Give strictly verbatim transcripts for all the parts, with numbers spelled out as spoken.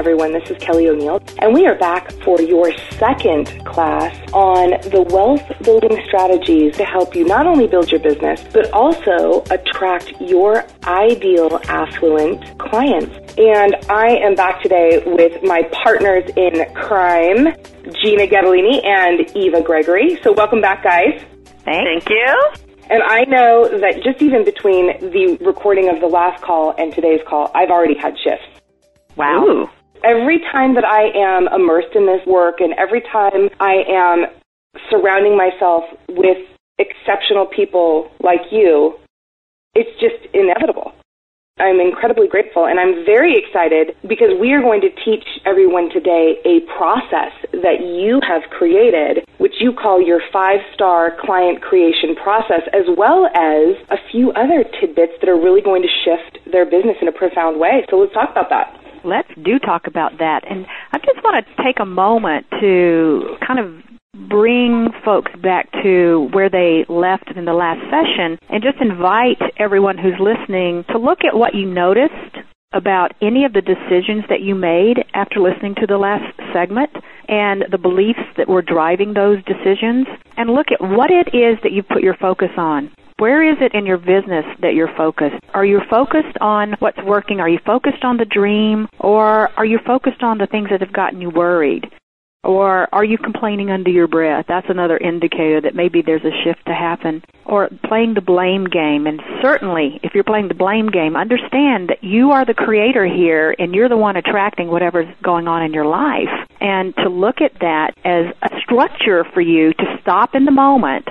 everyone. This is Kelly O'Neill, and we are back for your second class on the wealth building strategies to help you not only build your business, but also attract your ideal affluent clients. And I am back today with my partners in crime, Gina Gattalini and Eva Gregory. So welcome back, guys. Thank you. And I know that just even between the recording of the last call and today's call, I've already had shifts. Wow. Ooh. Every time that I am immersed in this work and every time I am surrounding myself with exceptional people like you, it's just inevitable. I'm incredibly grateful, and I'm very excited because we are going to teach everyone today a process that you have created, which you call your five-star client creation process, as well as a few other tidbits that are really going to shift their business in a profound way. So let's talk about that. Let's do talk about that. And I just want to take a moment to kind of bring folks back to where they left in the last session and just invite everyone who's listening to look at what you noticed about any of the decisions that you made after listening to the last segment and the beliefs that were driving those decisions, and look at what it is that you put your focus on. Where is it in your business that you're focused? Are you focused on what's working? Are you focused on the dream? Or are you focused on the things that have gotten you worried? Or are you complaining under your breath? That's another indicator that maybe there's a shift to happen. Or playing the blame game. And certainly, if you're playing the blame game, understand that you are the creator here and you're the one attracting whatever's going on in your life. And to look at that as a structure for you to stop in the moment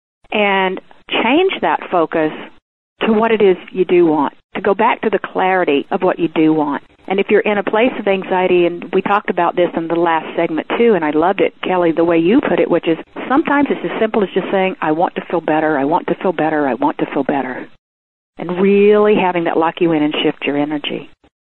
and change that focus to what it is you do want, to go back to the clarity of what you do want. And if you're in a place of anxiety, and we talked about this in the last segment too, and I loved it, Kelly, the way you put it, which is sometimes it's as simple as just saying, I want to feel better, I want to feel better, I want to feel better. And really having that lock you in and shift your energy.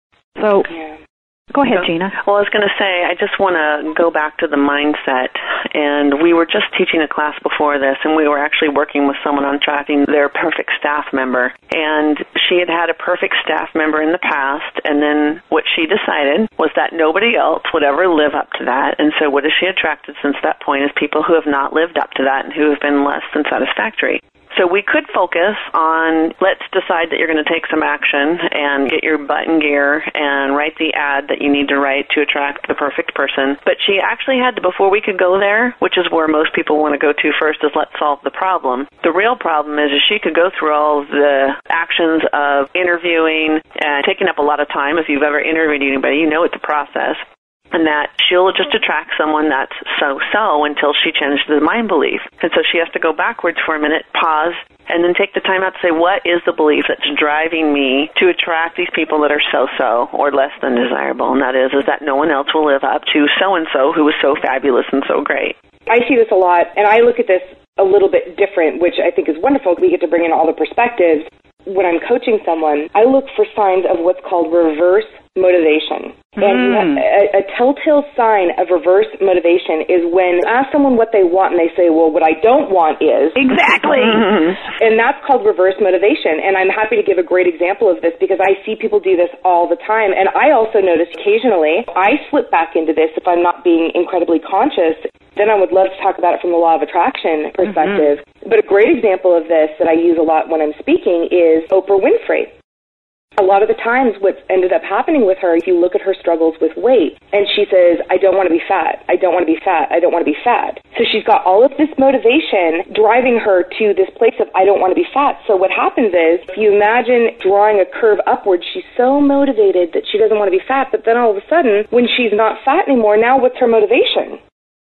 So, yeah. Go ahead, Gina. Well, I was going to say, I just want to go back to the mindset. And we were just teaching a class before this, and we were actually working with someone on attracting their perfect staff member. And she had had a perfect staff member in the past, and then what she decided was that nobody else would ever live up to that. And so what has she attracted since that point is people who have not lived up to that and who have been less than satisfactory. So we could focus on, let's decide that you're going to take some action and get your butt in gear and write the ad that you need to write to attract the perfect person. But she actually had to, before we could go there, which is where most people want to go to first, is let's solve the problem. The real problem is, is she could go through all of the actions of interviewing and taking up a lot of time. If you've ever interviewed anybody, you know it's a process. And that she'll just attract someone that's so-so until she changes the mind belief. And so she has to go backwards for a minute, pause, and then take the time out to say, what is the belief that's driving me to attract these people that are so-so or less than desirable? And that is, is that no one else will live up to so-and-so who is so fabulous and so great. I see this a lot, and I look at this a little bit different, which I think is wonderful. We get to bring in all the perspectives. When I'm coaching someone, I look for signs of what's called reverse motivation. Mm. And you have, a, a telltale sign of reverse motivation is when you ask someone what they want and they say, well, what I don't want is... Exactly. And that's called reverse motivation. And I'm happy to give a great example of this because I see people do this all the time. And I also notice occasionally I slip back into this if I'm not being incredibly conscious. Then I would love to talk about it from the law of attraction perspective. Mm-hmm. But a great example of this that I use a lot when I'm speaking is Oprah Winfrey. A lot of the times what's ended up happening with her, if you look at her struggles with weight, and she says, I don't want to be fat, I don't want to be fat, I don't want to be fat. So she's got all of this motivation driving her to this place of, I don't want to be fat. So what happens is, if you imagine drawing a curve upward, she's so motivated that she doesn't want to be fat, but then all of a sudden, when she's not fat anymore, now what's her motivation?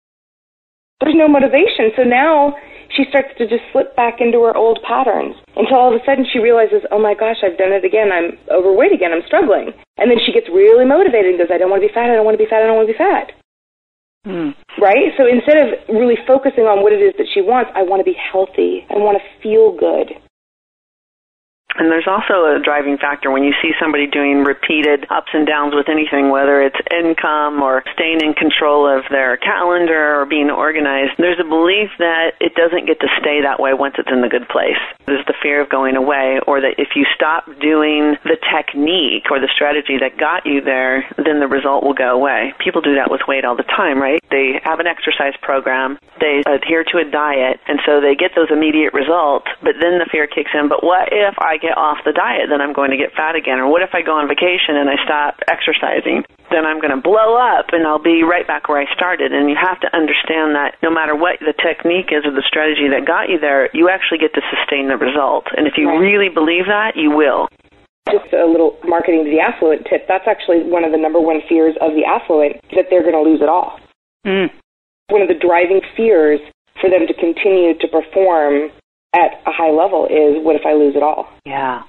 There's no motivation. So now she starts to just slip back into her old patterns until all of a sudden she realizes, oh my gosh, I've done it again. I'm overweight again. I'm struggling. And then she gets really motivated and goes, I don't want to be fat. I don't want to be fat. I don't want to be fat. Hmm. Right? So instead of really focusing on what it is that she wants, I want to be healthy. I want to feel good. And there's also a driving factor when you see somebody doing repeated ups and downs with anything, whether it's income or staying in control of their calendar or being organized. There's a belief that it doesn't get to stay that way once it's in the good place. There's the fear of going away, or that if you stop doing the technique or the strategy that got you there, then the result will go away. People do that with weight all the time, right? They have an exercise program, they adhere to a diet, and so they get those immediate results, but then the fear kicks in, but what if I get off the diet, then I'm going to get fat again? Or what if I go on vacation and I stop exercising? Then I'm going to blow up and I'll be right back where I started. And you have to understand that no matter what the technique is or the strategy that got you there, you actually get to sustain the result. And if you right. really believe that, you will. Just a little marketing to the affluent tip. That's actually one of the number one fears of the affluent, that they're going to lose it all. Mm. One of the driving fears for them to continue to perform at a high level is, what if I lose it all? Yeah.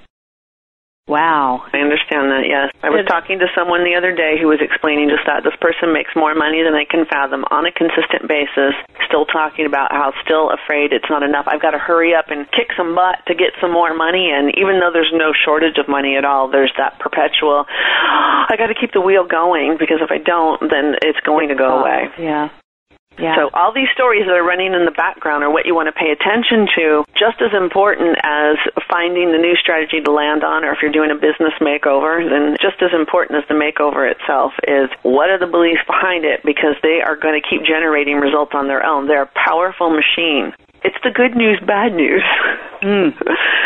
Wow. I understand that, yes. I was talking to someone the other day who was explaining just that. This person makes more money than I can fathom on a consistent basis, still talking about how still afraid it's not enough. I've got to hurry up and kick some butt to get some more money, and even though there's no shortage of money at all, there's that perpetual, oh, I got to keep the wheel going, because if I don't, then it's going to go away. Yeah. Yeah. So all these stories that are running in the background are what you want to pay attention to, just as important as finding the new strategy to land on, or if you're doing a business makeover, then just as important as the makeover itself is what are the beliefs behind it, because they are going to keep generating results on their own. They're a powerful machine. It's the good news, bad news. Mm.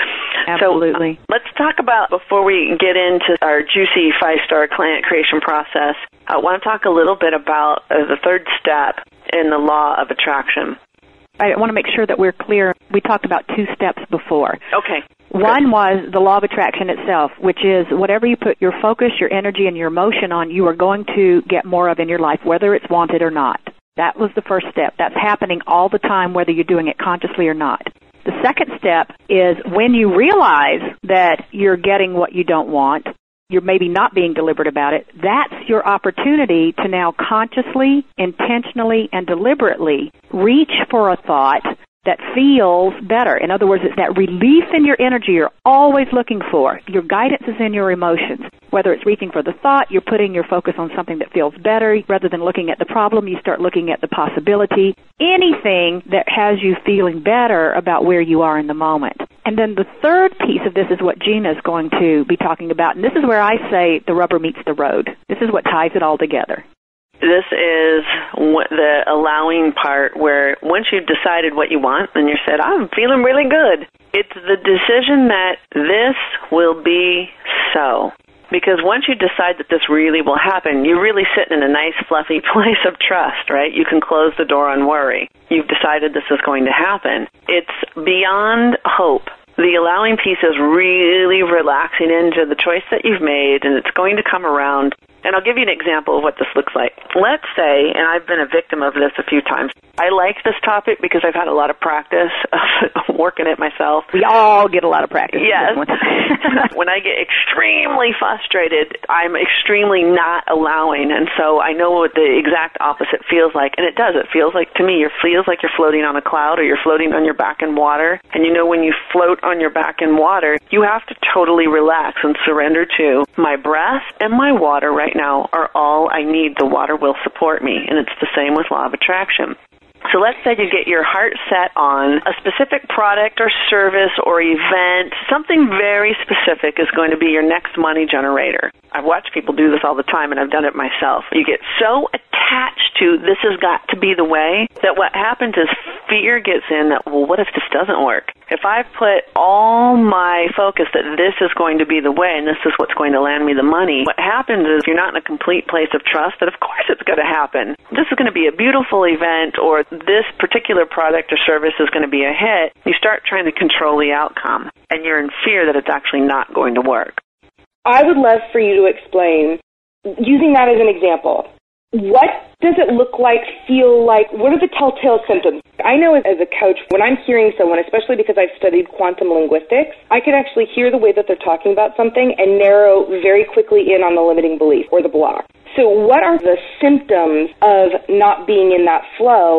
Absolutely. So uh, let's talk about, before we get into our juicy five-star client creation process, I want to talk a little bit about uh, the third step in the law of attraction. I want to make sure that we're clear. We talked about two steps before. Okay. One Good. was the law of attraction itself, which is whatever you put your focus, your energy, and your emotion on, you are going to get more of in your life, whether it's wanted or not. That was the first step. That's happening all the time, whether you're doing it consciously or not. The second step is when you realize that you're getting what you don't want, you're maybe not being deliberate about it, that's your opportunity to now consciously, intentionally, and deliberately reach for a thought that feels better. In other words, it's that relief in your energy you're always looking for. Your guidance is in your emotions. Whether it's reaching for the thought, you're putting your focus on something that feels better. Rather than looking at the problem, you start looking at the possibility. Anything that has you feeling better about where you are in the moment. And then the third piece of this is what Gina is going to be talking about. And this is where I say the rubber meets the road. This is what ties it all together. This is the allowing part, where once you've decided what you want and you said, I'm feeling really good, it's the decision that this will be so. Because once you decide that this really will happen, you're really sitting in a nice, fluffy place of trust, right? You can close the door on worry. You've decided this is going to happen. It's beyond hope. The allowing piece is really relaxing into the choice that you've made, and it's going to come around. And I'll give you an example of what this looks like. Let's say, and I've been a victim of this a few times, I like this topic because I've had a lot of practice of working it myself. We all get a lot of practice. Yes. When I get extremely frustrated, I'm extremely not allowing, and so I know what the exact opposite feels like, and it does. It feels like, to me, it feels like you're floating on a cloud, or you're floating on your back in water. And you know, when you float on your back in water, you have to totally relax and surrender to my breath and my water right now are all I need. The water will support me, and it's the same with law of attraction. So let's say you get your heart set on a specific product or service or event. Something very specific is going to be your next money generator. I've watched people do this all the time, and I've done it myself. You get so attached to this has got to be the way that what happens is fear gets in that, well, what if this doesn't work? If I put all my focus that this is going to be the way and this is what's going to land me the money, what happens is you're not in a complete place of trust that of course it's going to happen. This is going to be a beautiful event, or this particular product or service is going to be a hit. You start trying to control the outcome, and you're in fear that it's actually not going to work. I would love for you to explain, using that as an example, what does it look like, feel like? What are the telltale symptoms? I know as a coach, when I'm hearing someone, especially because I've studied quantum linguistics, I can actually hear the way that they're talking about something and narrow very quickly in on the limiting belief or the block. So what are the symptoms of not being in that flow?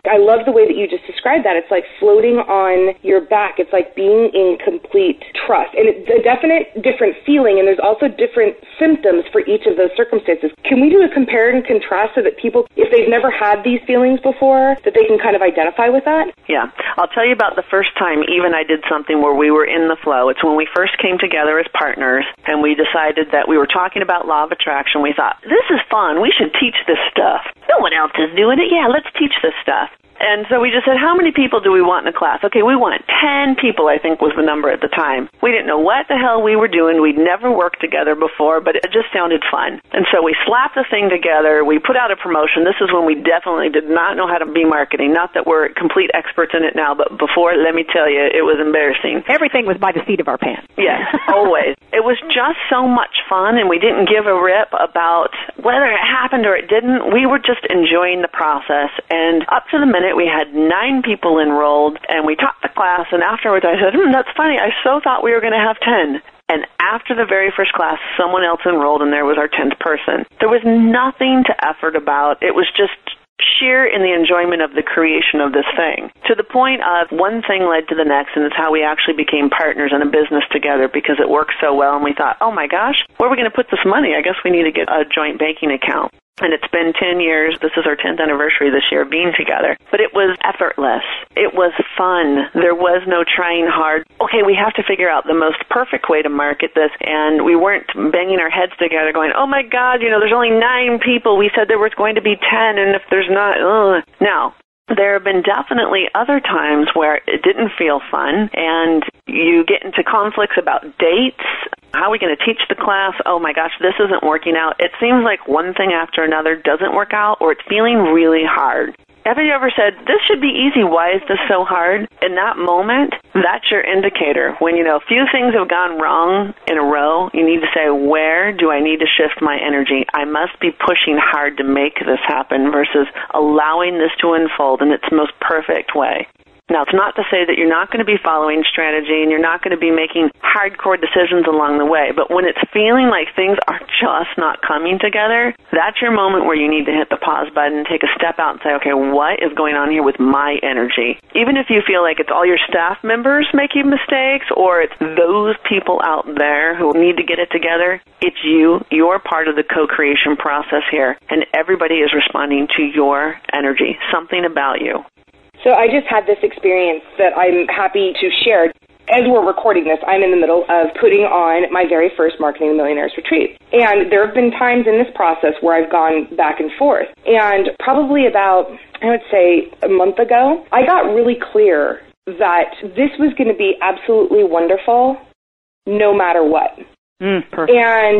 I love the way that you just described that. It's like floating on your back. It's like being in complete trust. And it's a definite different feeling, and there's also different symptoms for each of those circumstances. Can we do a compare and contrast so that people, if they've never had these feelings before, that they can kind of identify with that? Yeah. I'll tell you about the first time even I did something where we were in the flow. It's when we first came together as partners, and we decided that we were talking about law of attraction. We thought, this is fun. We should teach this stuff. No one else is doing it. Yeah, let's teach this stuff. And so we just said, how many people do we want in the class? Okay, we want ten people, I think was the number at the time. We didn't know what the hell we were doing. We'd never worked together before, but it just sounded fun. And so we slapped the thing together. We put out a promotion. This is when we definitely did not know how to be marketing. Not that we're complete experts in it now, but before, let me tell you, it was embarrassing. Everything was by the seat of our pants. Yes, always. It was just so much fun, and we didn't give a rip about whether it happened or it didn't. We were just enjoying the process. And up to the minute, we had nine people enrolled, and we taught the class, and afterwards I said, hmm, that's funny, I so thought we were going to have ten. And after the very first class, someone else enrolled, and there was our tenth person. There was nothing to effort about. It was just sheer in the enjoyment of the creation of this thing, to the point of one thing led to the next, and it's how we actually became partners in a business together because it worked so well, and we thought, oh my gosh, where are we going to put this money? I guess we need to get a joint banking account. And it's been ten years. This is our tenth anniversary this year being together. But it was effortless. It was fun. There was no trying hard. Okay, we have to figure out the most perfect way to market this. And we weren't banging our heads together going, oh my God, you know, there's only nine people. We said there was going to be ten. And if there's not, ugh. Now, there have been definitely other times where it didn't feel fun, and you get into conflicts about dates. How are we going to teach the class? Oh my gosh, this isn't working out. It seems like one thing after another doesn't work out, or it's feeling really hard. Have you ever said, this should be easy, why is this so hard? In that moment, that's your indicator. When, you know, a few things have gone wrong in a row, you need to say, where do I need to shift my energy? I must be pushing hard to make this happen versus allowing this to unfold in its most perfect way. Now, it's not to say that you're not going to be following strategy and you're not going to be making hardcore decisions along the way, but when it's feeling like things are just not coming together, that's your moment where you need to hit the pause button, take a step out and say, okay, what is going on here with my energy? Even if you feel like it's all your staff members making mistakes or it's those people out there who need to get it together, it's you. You're part of the co-creation process here, and everybody is responding to your energy, something about you. So I just had this experience that I'm happy to share. As we're recording this, I'm in the middle of putting on my very first Marketing Millionaires retreat. And there have been times in this process where I've gone back and forth. And probably about, I would say, a month ago, I got really clear that this was going to be absolutely wonderful no matter what. Mm, perfect. And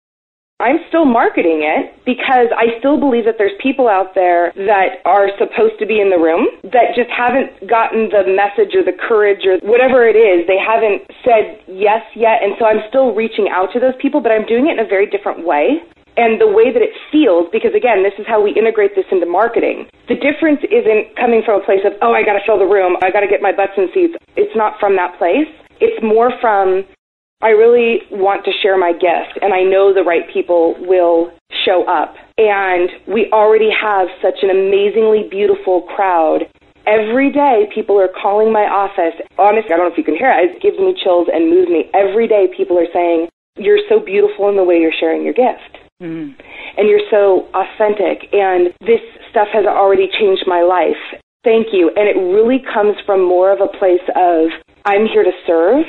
I'm still marketing it because I still believe that there's people out there that are supposed to be in the room that just haven't gotten the message or the courage or whatever it is. They haven't said yes yet, and so I'm still reaching out to those people, but I'm doing it in a very different way. And the way that it feels, because again, this is how we integrate this into marketing. The difference isn't coming from a place of, oh, I got to fill the room, I got to get my butts in seats. It's not from that place. It's more from, I really want to share my gift, and I know the right people will show up. And we already have such an amazingly beautiful crowd. Every day, people are calling my office. Honestly, I don't know if you can hear it. It gives me chills and moves me. Every day, people are saying, you're so beautiful in the way you're sharing your gift. Mm. And you're so authentic, and this stuff has already changed my life. Thank you. And it really comes from more of a place of, I'm here to serve,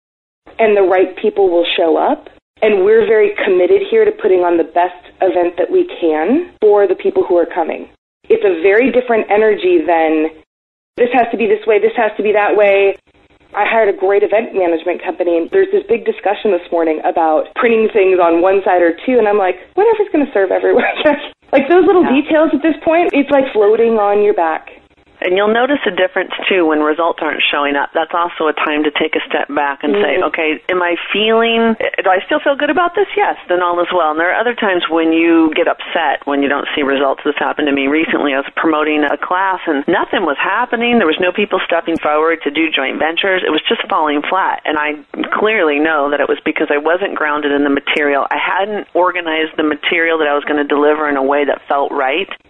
and the right people will show up. And we're very committed here to putting on the best event that we can for the people who are coming. It's a very different energy than this has to be this way, this has to be that way. I hired a great event management company, and there's this big discussion this morning about printing things on one side or two, and I'm like, whatever's going to serve everyone. Like those little yeah. details at this point, it's like floating on your back. And you'll notice a difference, too, when results aren't showing up. That's also a time to take a step back and mm-hmm. say, okay, am I feeling, do I still feel good about this? Yes, then all is well. And there are other times when you get upset when you don't see results. This happened to me recently. I was promoting a class, and nothing was happening. There was no people stepping forward to do joint ventures. It was just falling flat. And I clearly know that it was because I wasn't grounded in the material. I hadn't organized the material that I was going to deliver in a way that felt right.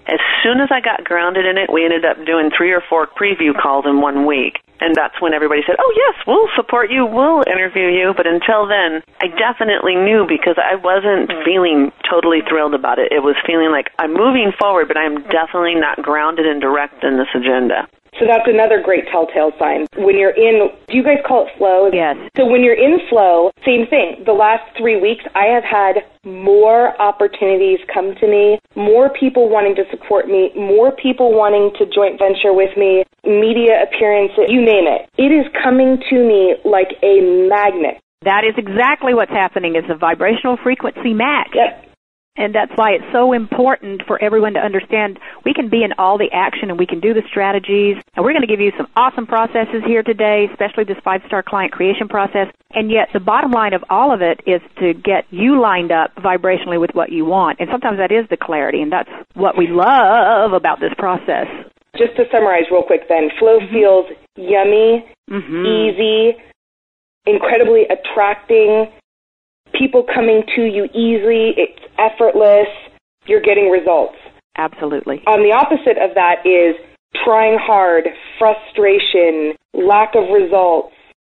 As soon as I got grounded in it, we ended up doing three or four preview calls in one week. And that's when everybody said, oh, yes, we'll support you, we'll interview you. But until then, I definitely knew because I wasn't feeling totally thrilled about it. It was feeling like I'm moving forward, but I'm definitely not grounded and direct in this agenda. So that's another great telltale sign. When you're in, do you guys call it flow? Yes. So when you're in flow, same thing. The last three weeks, I have had more opportunities come to me, more people wanting to support me, more people wanting to joint venture with me, media appearances, you name it. It is coming to me like a magnet. That is exactly what's happening. It's a vibrational frequency match. Yep. And that's why it's so important for everyone to understand we can be in all the action and we can do the strategies. And we're going to give you some awesome processes here today, especially this five-star client creation process. And yet the bottom line of all of it is to get you lined up vibrationally with what you want. And sometimes that is the clarity, and that's what we love about this process. Just to summarize real quick then, flow mm-hmm. feels yummy, mm-hmm. easy, incredibly attracting, people coming to you easily, it's effortless, you're getting results. Absolutely. On the opposite of that is trying hard, frustration, lack of results,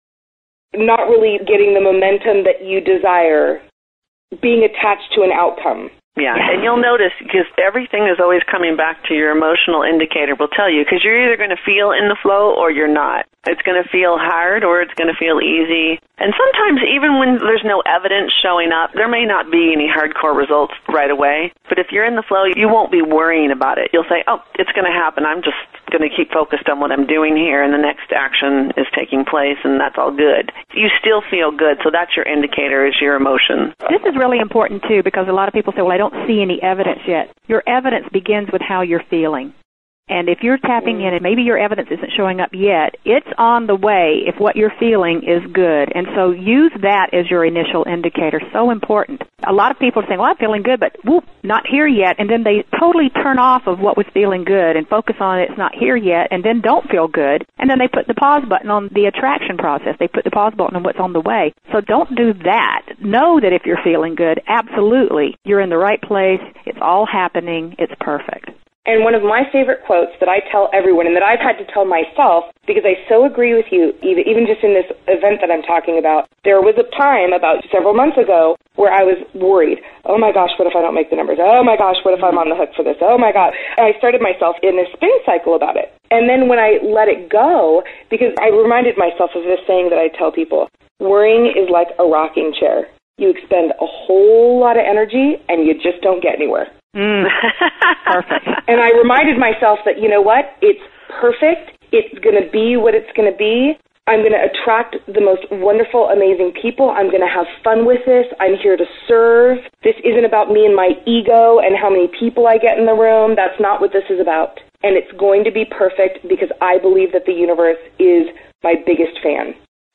not really getting the momentum that you desire, being attached to an outcome. Yeah, and you'll notice, because everything is always coming back to your emotional indicator will tell you, because you're either going to feel in the flow or you're not. It's going to feel hard or it's going to feel easy. And sometimes even when there's no evidence showing up, there may not be any hardcore results right away. But if you're in the flow, you won't be worrying about it. You'll say, oh, it's going to happen. I'm just going to keep focused on what I'm doing here, and the next action is taking place, and that's all good. You still feel good, so that's your indicator, is your emotion. This is really important, too, because a lot of people say, well, I don't see any evidence yet. Your evidence begins with how you're feeling. And if you're tapping in and maybe your evidence isn't showing up yet, it's on the way if what you're feeling is good. And so use that as your initial indicator. So important. A lot of people are saying, well, I'm feeling good, but whoop, not here yet. And then they totally turn off of what was feeling good and focus on it's not here yet, and then don't feel good. And then they put the pause button on the attraction process. They put the pause button on what's on the way. So don't do that. Know that if you're feeling good, absolutely, you're in the right place. It's all happening. It's perfect. And one of my favorite quotes that I tell everyone and that I've had to tell myself, because I so agree with you, even just in this event that I'm talking about, there was a time about several months ago where I was worried. Oh my gosh, what if I don't make the numbers? Oh my gosh, what if I'm on the hook for this? Oh my God. And I started myself in this spin cycle about it. And then when I let it go, because I reminded myself of this saying that I tell people, worrying is like a rocking chair. You expend a whole lot of energy and you just don't get anywhere. Mm. Perfect. And I reminded myself that, you know what, it's perfect. It's going to be what it's going to be. I'm going to attract the most wonderful, amazing people. I'm going to have fun with this. I'm here to serve. This isn't about me and my ego and how many people I get in the room. That's not what this is about. And it's going to be perfect because I believe that the universe is my biggest fan.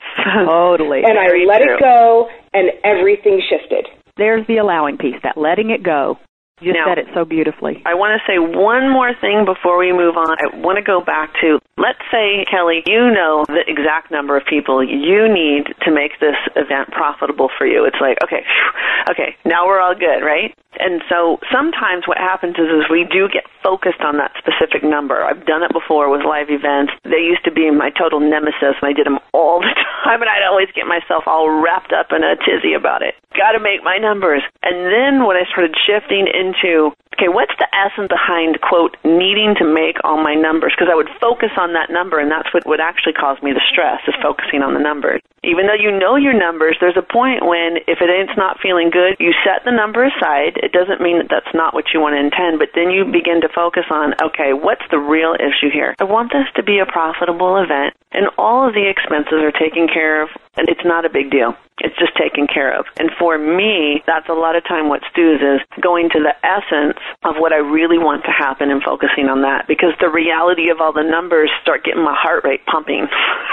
Totally. And I let true. it go, and everything shifted. There's the allowing piece, that letting it go. You now, said it so beautifully. I want to say one more thing before we move on. I want to go back to, let's say, Kelly, you know the exact number of people you need to make this event profitable for you. It's like, okay, okay, now we're all good, right? And so sometimes what happens is, is we do get focused on that specific number. I've done it before with live events. They used to be my total nemesis, and I did them all the time, and I'd always get myself all wrapped up in a tizzy about it. Got to make my numbers. And then when I started shifting into, okay, what's the essence behind, quote, needing to make all my numbers? Because I would focus on that number, and that's what would actually cause me the stress, is focusing on the numbers. Even though you know your numbers, there's a point when if it ain't not feeling good, you set the number aside. It doesn't mean that that's not what you want to intend, but then you begin to focus on, okay, what's the real issue here? I want this to be a profitable event, and all of the expenses are taken care of, and it's not a big deal. It's just taken care of. And for me, that's a lot of time what Stu's is, going to the essence of what I really want to happen and focusing on that, because the reality of all the numbers start getting my heart rate pumping.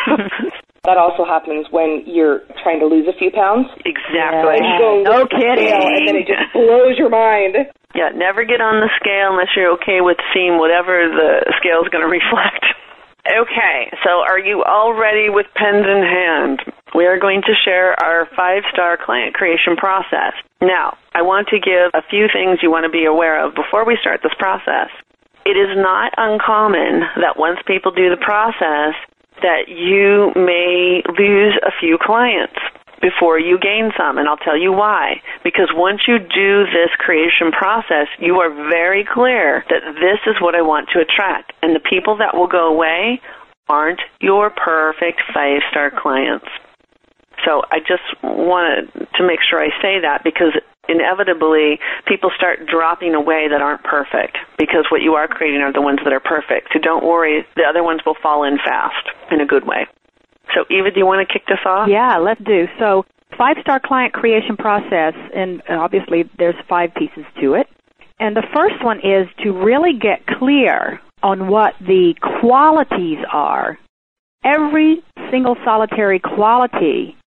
That also happens when you're trying to lose a few pounds. Exactly. And you go no kidding. Scale, and then it just blows your mind. Yeah, never get on the scale unless you're okay with seeing whatever the scale is going to reflect. Okay, so are you all ready with pens in hand? We are going to share our five-star client creation process. Now, I want to give a few things you want to be aware of before we start this process. it is not uncommon that once people do the process, that you may lose a few clients before you gain some, and I'll tell you why. Because once you do this creation process, you are very clear that this is what I want to attract, and the people that will go away aren't your perfect five-star clients. So I just wanted to make sure I say that, because inevitably people start dropping away that aren't perfect, because what you are creating are the ones that are perfect. So don't worry, the other ones will fall in fast in a good way. So Eva, do you want to kick this off? Yeah, let's do. So five-star client creation process, and obviously there's five pieces to it. And the first one is to really get clear on what the qualities are, every single solitary quality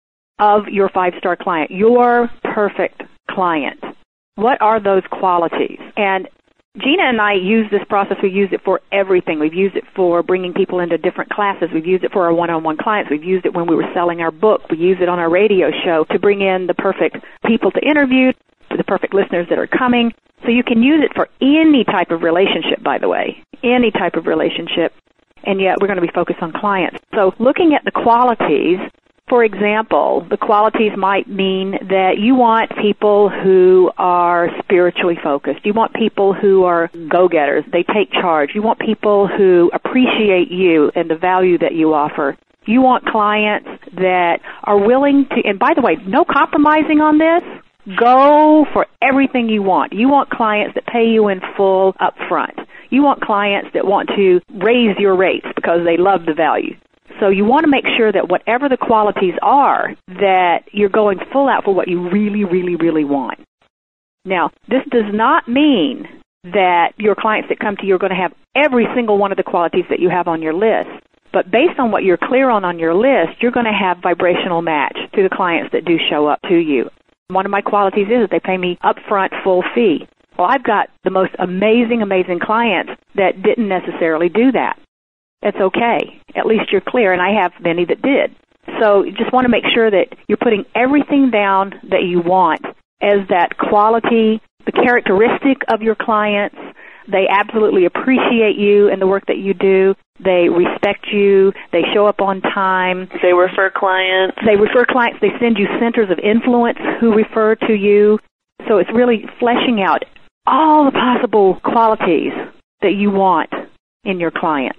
of your five-star client, your perfect client. What are those qualities? And Gina and I use this process. We use it for everything. We've used it for bringing people into different classes. We've used it for our one-on-one clients. We've used it when we were selling our book. We use it on our radio show to bring in the perfect people to interview, the perfect listeners that are coming. So you can use it for any type of relationship, by the way, any type of relationship. And yet we're going to be focused on clients. So looking at the qualities, for example, the qualities might mean that you want people who are spiritually focused. You want people who are go-getters. They take charge. You want people who appreciate you and the value that you offer. You want clients that are willing to, and by the way, no compromising on this. Go for everything you want. You want clients that pay you in full up front. You want clients that want to raise your rates because they love the value. So you want to make sure that whatever the qualities are, that you're going full out for what you really, really, really want. Now, this does not mean that your clients that come to you are going to have every single one of the qualities that you have on your list. But based on what you're clear on on your list, you're going to have vibrational match to the clients that do show up to you. One of my qualities is that they pay me upfront full fee. Well, I've got the most amazing, amazing clients that didn't necessarily do that. It's okay. At least you're clear, and I have many that did. So you just want to make sure that you're putting everything down that you want as that quality, the characteristic of your clients. They absolutely appreciate you and the work that you do. They respect you. They show up on time. They refer clients. They refer clients. They send you centers of influence who refer to you. So it's really fleshing out all the possible qualities that you want in your clients.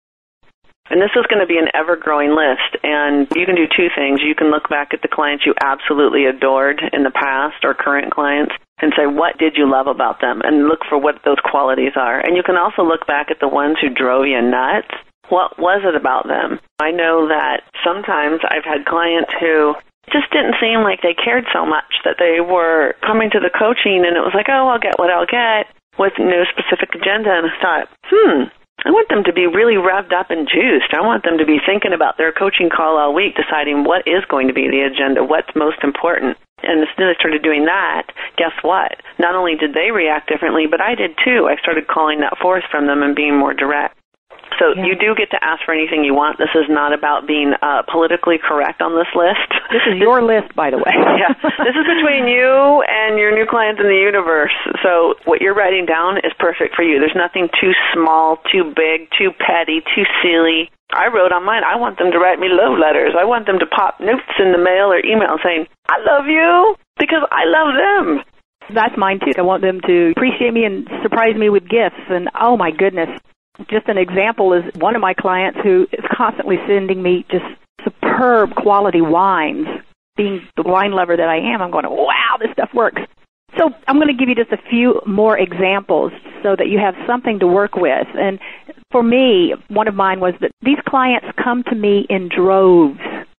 And this is going to be an ever-growing list, and you can do two things. You can look back at the clients you absolutely adored in the past or current clients and say, what did you love about them? And look for what those qualities are. And you can also look back at the ones who drove you nuts. What was it about them? I know that sometimes I've had clients who just didn't seem like they cared so much, that they were coming to the coaching and it was like, oh, I'll get what I'll get with no specific agenda. And I thought, hmm, I want them to be really revved up and juiced. I want them to be thinking about their coaching call all week, deciding what is going to be the agenda, what's most important. And as soon as I started doing that, guess what? Not only did they react differently, but I did too. I started calling that forth from them and being more direct. So yeah. You do get to ask for anything you want. This is not about being uh, politically correct on this list. This is your list, by the way. Yeah, this is between you and your new clients in the universe. So what you're writing down is perfect for you. There's nothing too small, too big, too petty, too silly. I wrote on mine, I want them to write me love letters. I want them to pop notes in the mail or email saying, I love you because I love them. That's mine, too. I want them to appreciate me and surprise me with gifts. And, oh, my goodness. Just an example is one of my clients who is constantly sending me just superb quality wines. Being the wine lover that I am, I'm going, wow, this stuff works. So I'm going to give you just a few more examples so that you have something to work with. And for me, one of mine was that these clients come to me in droves,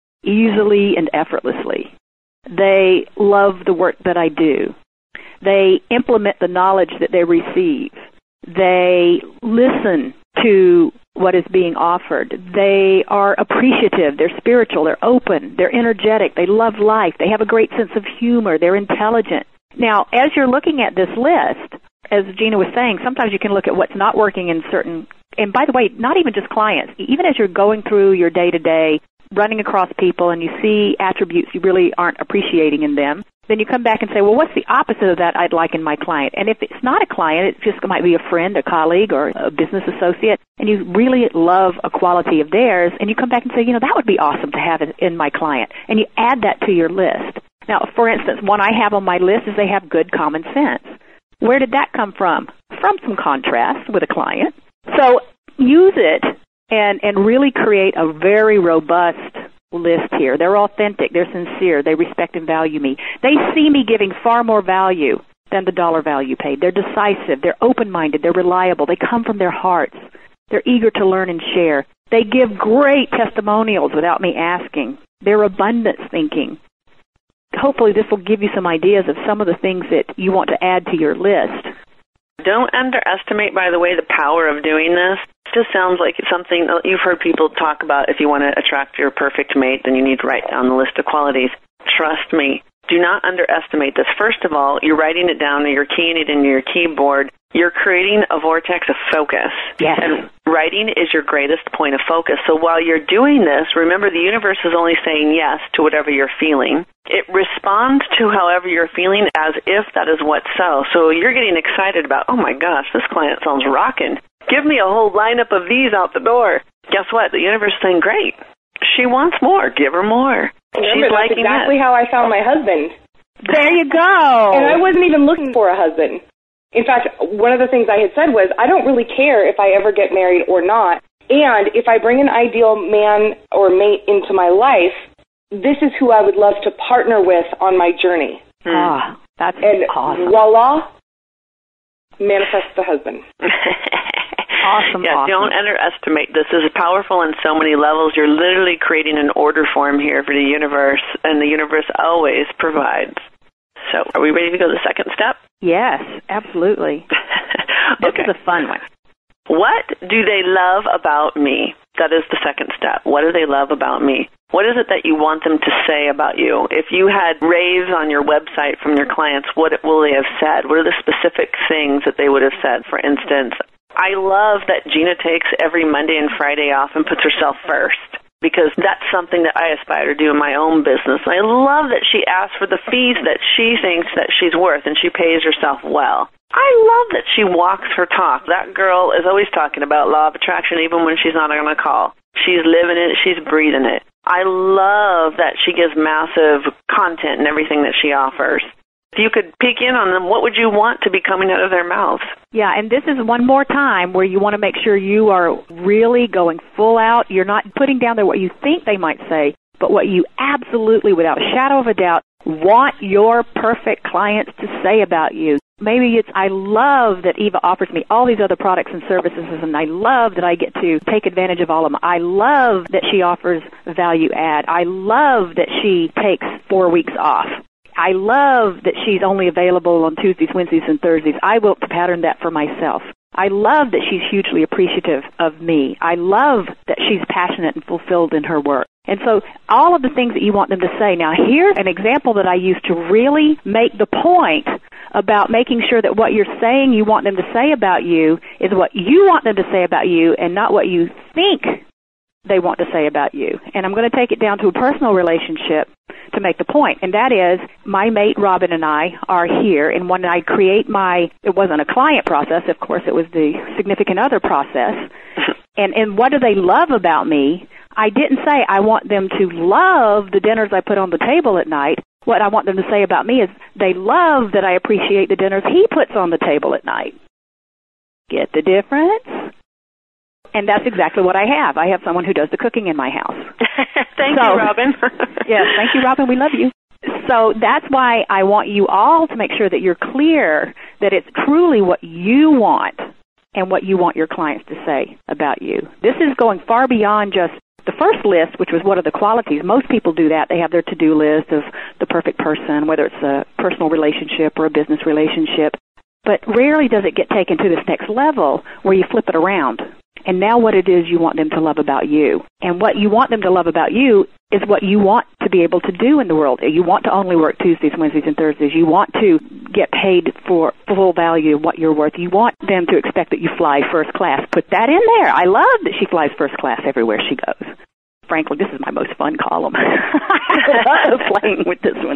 easily and effortlessly. They love the work that I do. They implement the knowledge that they receive. They listen to what is being offered. They are appreciative. They're spiritual. They're open. They're energetic. They love life. They have a great sense of humor. They're intelligent. Now, as you're looking at this list, as Gina was saying, sometimes you can look at what's not working in certain, and by the way, not even just clients, even as you're going through your day-to-day, running across people and you see attributes you really aren't appreciating in them, then you come back and say, well, what's the opposite of that I'd like in my client? And if it's not a client, it just might be a friend, a colleague, or a business associate, and you really love a quality of theirs, and you come back and say, you know, that would be awesome to have in my client. And you add that to your list. Now, for instance, one I have on my list is they have good common sense. Where did that come from? From some contrast with a client. So use it and, and really create a very robust list here. They're authentic. They're sincere. They respect and value me. They see me giving far more value than the dollar value paid. They're decisive. They're open-minded. They're reliable. They come from their hearts. They're eager to learn and share. They give great testimonials without me asking. They're abundance thinking. Hopefully this will give you some ideas of some of the things that you want to add to your list. Don't underestimate, by the way, the power of doing this. It just sounds like it's something you've heard people talk about. If you want to attract your perfect mate, then you need to write down the list of qualities. Trust me. Do not underestimate this. First of all, you're writing it down, you're keying it into your keyboard. You're creating a vortex of focus. Yes. And writing is your greatest point of focus. So while you're doing this, remember the universe is only saying yes to whatever you're feeling. It responds to however you're feeling as if that is what's so. So you're getting excited about, oh my gosh, this client sounds rocking. Give me a whole lineup of these out the door. Guess what? The universe is saying, great. She wants more. Give her more. Remember, She's that's liking exactly it. how I found my husband. There you go. And I wasn't even looking for a husband. In fact, one of the things I had said was, I don't really care if I ever get married or not. And if I bring an ideal man or mate into my life, this is who I would love to partner with on my journey. Ah, oh, that's and awesome. Voila, manifest the husband. Awesome. Yeah, awesome. Don't underestimate. This is powerful on so many levels. You're literally creating an order form here for the universe, and the universe always provides. So are we ready to go to the second step? Yes, absolutely. This Okay. is a fun one. What do they love about me? That is the second step. What do they love about me? What is it that you want them to say about you? If you had raves on your website from your clients, what will they have said? What are the specific things that they would have said? For instance, I love that Gina takes every Monday and Friday off and puts herself first, because that's something that I aspire to do in my own business. I love that she asks for the fees that she thinks that she's worth, and she pays herself well. I love that she walks her talk. That girl is always talking about law of attraction, even when she's not on a call. She's living it. She's breathing it. I love that she gives massive content in everything that she offers. If you could peek in on them, what would you want to be coming out of their mouths? Yeah, and this is one more time where you want to make sure you are really going full out. You're not putting down there what you think they might say, but what you absolutely, without a shadow of a doubt, want your perfect clients to say about you. Maybe it's, I love that Eva offers me all these other products and services, and I love that I get to take advantage of all of them. I love that she offers value add. I love that she takes four weeks off. I love that she's only available on Tuesdays, Wednesdays, and Thursdays. I will pattern that for myself. I love that she's hugely appreciative of me. I love that she's passionate and fulfilled in her work. And so all of the things that you want them to say. Now, here's an example that I use to really make the point about making sure that what you're saying you want them to say about you is what you want them to say about you and not what you think they want to say about you. And I'm going to take it down to a personal relationship to make the point, and that is my mate Robin and I are here, and when I create my, it wasn't a client process, of course it was the significant other process, and, and what do they love about me? I didn't say I want them to love the dinners I put on the table at night. What I want them to say about me is they love that I appreciate the dinners he puts on the table at night. Get the difference? And that's exactly what I have. I have someone who does the cooking in my house. Thank so, you, Robin. Yes, thank you, Robin. We love you. So that's why I want you all to make sure that you're clear that it's truly what you want and what you want your clients to say about you. This is going far beyond just the first list, which was what are the qualities. Most people do that. They have their to-do list of the perfect person, whether it's a personal relationship or a business relationship. But rarely does it get taken to this next level where you flip it around. And now what it is you want them to love about you. And what you want them to love about you is what you want to be able to do in the world. You want to only work Tuesdays, Wednesdays, and Thursdays. You want to get paid for full value of what you're worth. You want them to expect that you fly first class. Put that in there. I love that she flies first class everywhere she goes. Frankly, this is my most fun column. I love playing with this one.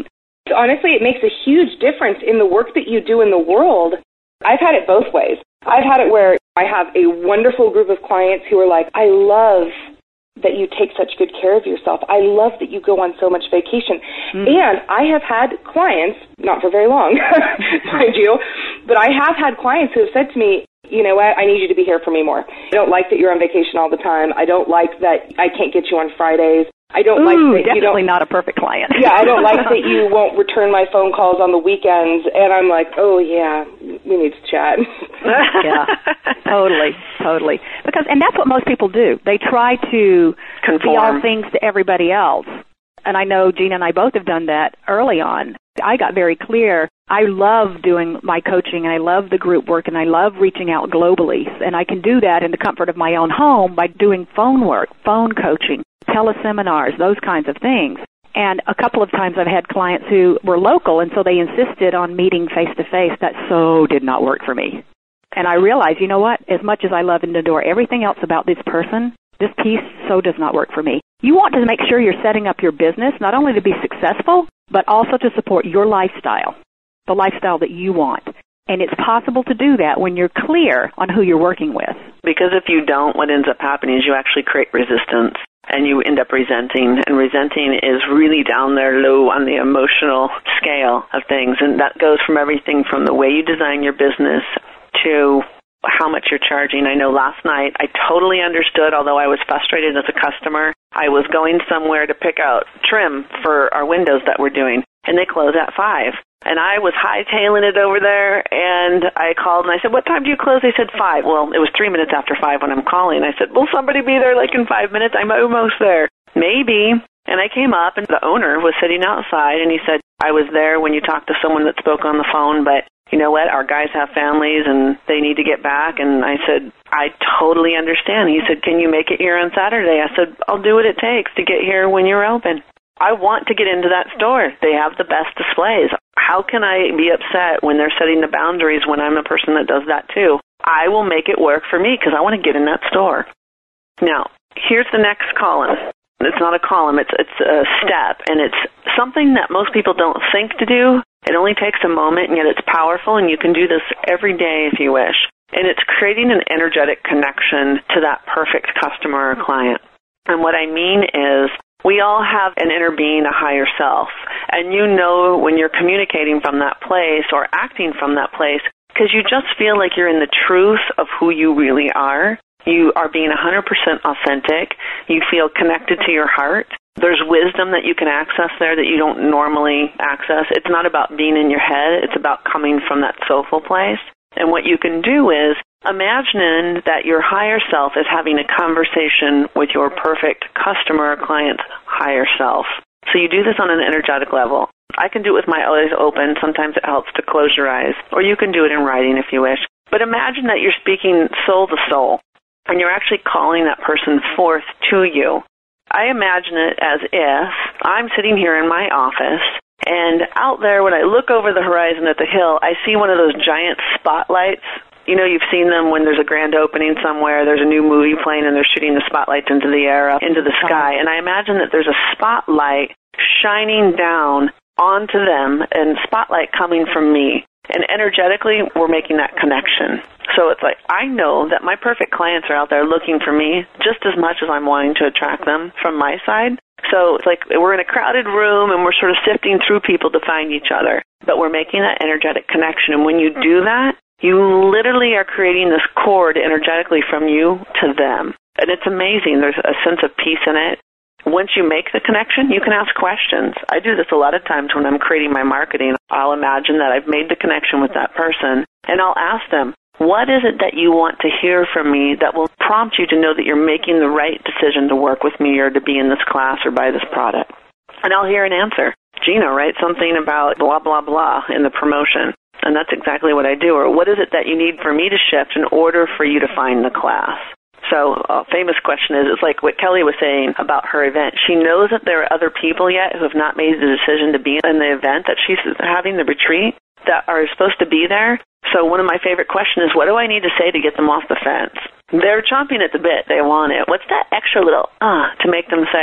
Honestly, it makes a huge difference in the work that you do in the world. I've had it both ways. I've had it where I have a wonderful group of clients who are like, I love that you take such good care of yourself. I love that you go on so much vacation. Mm. And I have had clients, not for very long, mind you, but I have had clients who have said to me, you know what, I need you to be here for me more. I don't like that you're on vacation all the time. I don't like that I can't get you on Fridays. I don't Ooh, like that definitely you don't, not a perfect client. Yeah, I don't like that you won't return my phone calls on the weekends. And I'm like, oh, yeah, we need to chat. Yeah, totally, totally. Because, and that's what most people do. They try to conform. be all things to everybody else. And I know Gina and I both have done that early on. I got very clear. I love doing my coaching, and I love the group work, and I love reaching out globally. And I can do that in the comfort of my own home by doing phone work, phone coaching, teleseminars, those kinds of things. And a couple of times I've had clients who were local, and so they insisted on meeting face-to-face. That so did not work for me. And I realized, you know what, as much as I love and adore everything else about this person, this piece so does not work for me. You want to make sure you're setting up your business not only to be successful, but also to support your lifestyle, the lifestyle that you want. And it's possible to do that when you're clear on who you're working with. Because if you don't, what ends up happening is you actually create resistance. And you end up resenting, and resenting is really down there low on the emotional scale of things, and that goes from everything from the way you design your business to how much you're charging. I know last night I totally understood, although I was frustrated as a customer. I was going somewhere to pick out trim for our windows that we're doing, and they close at five. And I was hightailing it over there, and I called, and I said, what time do you close? They said five. Well, it was three minutes after five when I'm calling. I said, will somebody be there like in five minutes? I'm almost there. Maybe. And I came up, and the owner was sitting outside, and he said, I was there when you talked to someone that spoke on the phone, but you know what? Our guys have families, and they need to get back. And I said, I totally understand. He said, can you make it here on Saturday? I said, I'll do what it takes to get here when you're open. I want to get into that store. They have the best displays. How can I be upset when they're setting the boundaries when I'm a person that does that too? I will make it work for me because I want to get in that store. Now, here's the next column. It's not a column, it's it's a step, and it's something that most people don't think to do. It only takes a moment, and yet it's powerful, and you can do this every day if you wish. And it's creating an energetic connection to that perfect customer or client. And what I mean is, we all have an inner being, a higher self, and you know when you're communicating from that place or acting from that place because you just feel like you're in the truth of who you really are. You are being one hundred percent authentic. You feel connected to your heart. There's wisdom that you can access there that you don't normally access. It's not about being in your head. It's about coming from that soulful place. And what you can do is imagine that your higher self is having a conversation with your perfect customer or client's higher self. So you do this on an energetic level. I can do it with my eyes open. Sometimes it helps to close your eyes. Or you can do it in writing if you wish. But imagine that you're speaking soul to soul, and you're actually calling that person forth to you. I imagine it as if I'm sitting here in my office, and out there, when I look over the horizon at the hill, I see one of those giant spotlights. You know, you've seen them when there's a grand opening somewhere, there's a new movie playing, and they're shooting the spotlights into the air, up into the sky. And I imagine that there's a spotlight shining down onto them, and spotlight coming from me. And energetically, we're making that connection. So it's like, I know that my perfect clients are out there looking for me just as much as I'm wanting to attract them from my side. So it's like we're in a crowded room and we're sort of sifting through people to find each other. But we're making that energetic connection. And when you do that, you literally are creating this cord energetically from you to them. And it's amazing. There's a sense of peace in it. Once you make the connection, you can ask questions. I do this a lot of times when I'm creating my marketing. I'll imagine that I've made the connection with that person, and I'll ask them, what is it that you want to hear from me that will prompt you to know that you're making the right decision to work with me or to be in this class or buy this product? And I'll hear an answer. Gina, write something about blah, blah, blah in the promotion. And that's exactly what I do. Or what is it that you need for me to shift in order for you to find the class? So a famous question is, it's like what Kelly was saying about her event. She knows that there are other people yet who have not made the decision to be in the event that she's having, the retreat, that are supposed to be there. So one of my favorite questions is, what do I need to say to get them off the fence? They're chomping at the bit. They want it. What's that extra little uh to make them say,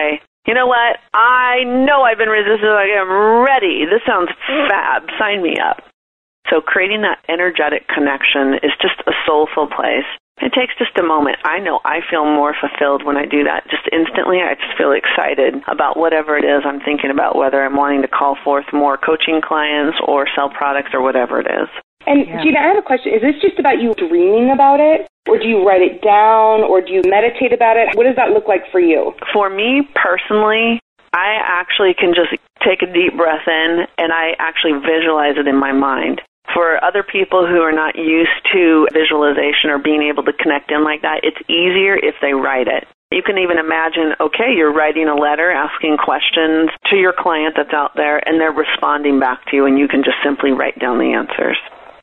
you know what? I know I've been resistant. I am ready. This sounds fab. Sign me up. So creating that energetic connection is just a soulful place. It takes just a moment. I know I feel more fulfilled when I do that. Just instantly, I just feel excited about whatever it is I'm thinking about, whether I'm wanting to call forth more coaching clients or sell products or whatever it is. And yeah. Gina, I have a question. Is this just about you dreaming about it? Or do you write it down? Or do you meditate about it? What does that look like for you? For me personally, I actually can just take a deep breath in and I actually visualize it in my mind. For other people who are not used to visualization or being able to connect in like that, it's easier if they write it. You can even imagine, okay, you're writing a letter asking questions to your client that's out there, and they're responding back to you, and you can just simply write down the answers.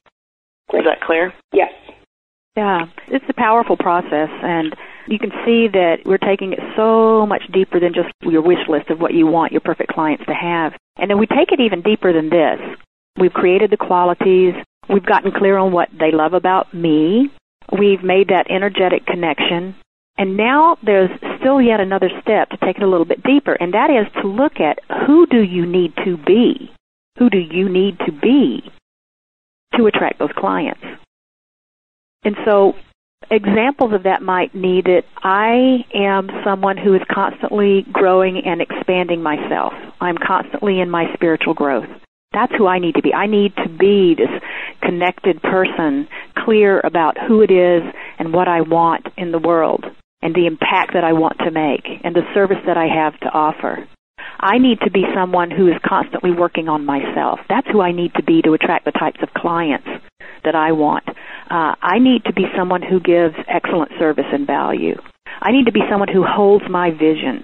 Is that clear? Yes. Yeah, it's a powerful process, and you can see that we're taking it so much deeper than just your wish list of what you want your perfect clients to have. And then we take it even deeper than this. We've created the qualities. We've gotten clear on what they love about me. We've made that energetic connection. And now there's still yet another step to take it a little bit deeper, and that is to look at who do you need to be? Who do you need to be to attract those clients? And so examples of that might need it. I am someone who is constantly growing and expanding myself. I'm constantly in my spiritual growth. That's who I need to be. I need to be this connected person, clear about who it is and what I want in the world and the impact that I want to make and the service that I have to offer. I need to be someone who is constantly working on myself. That's who I need to be to attract the types of clients that I want. Uh, I need to be someone who gives excellent service and value. I need to be someone who holds my vision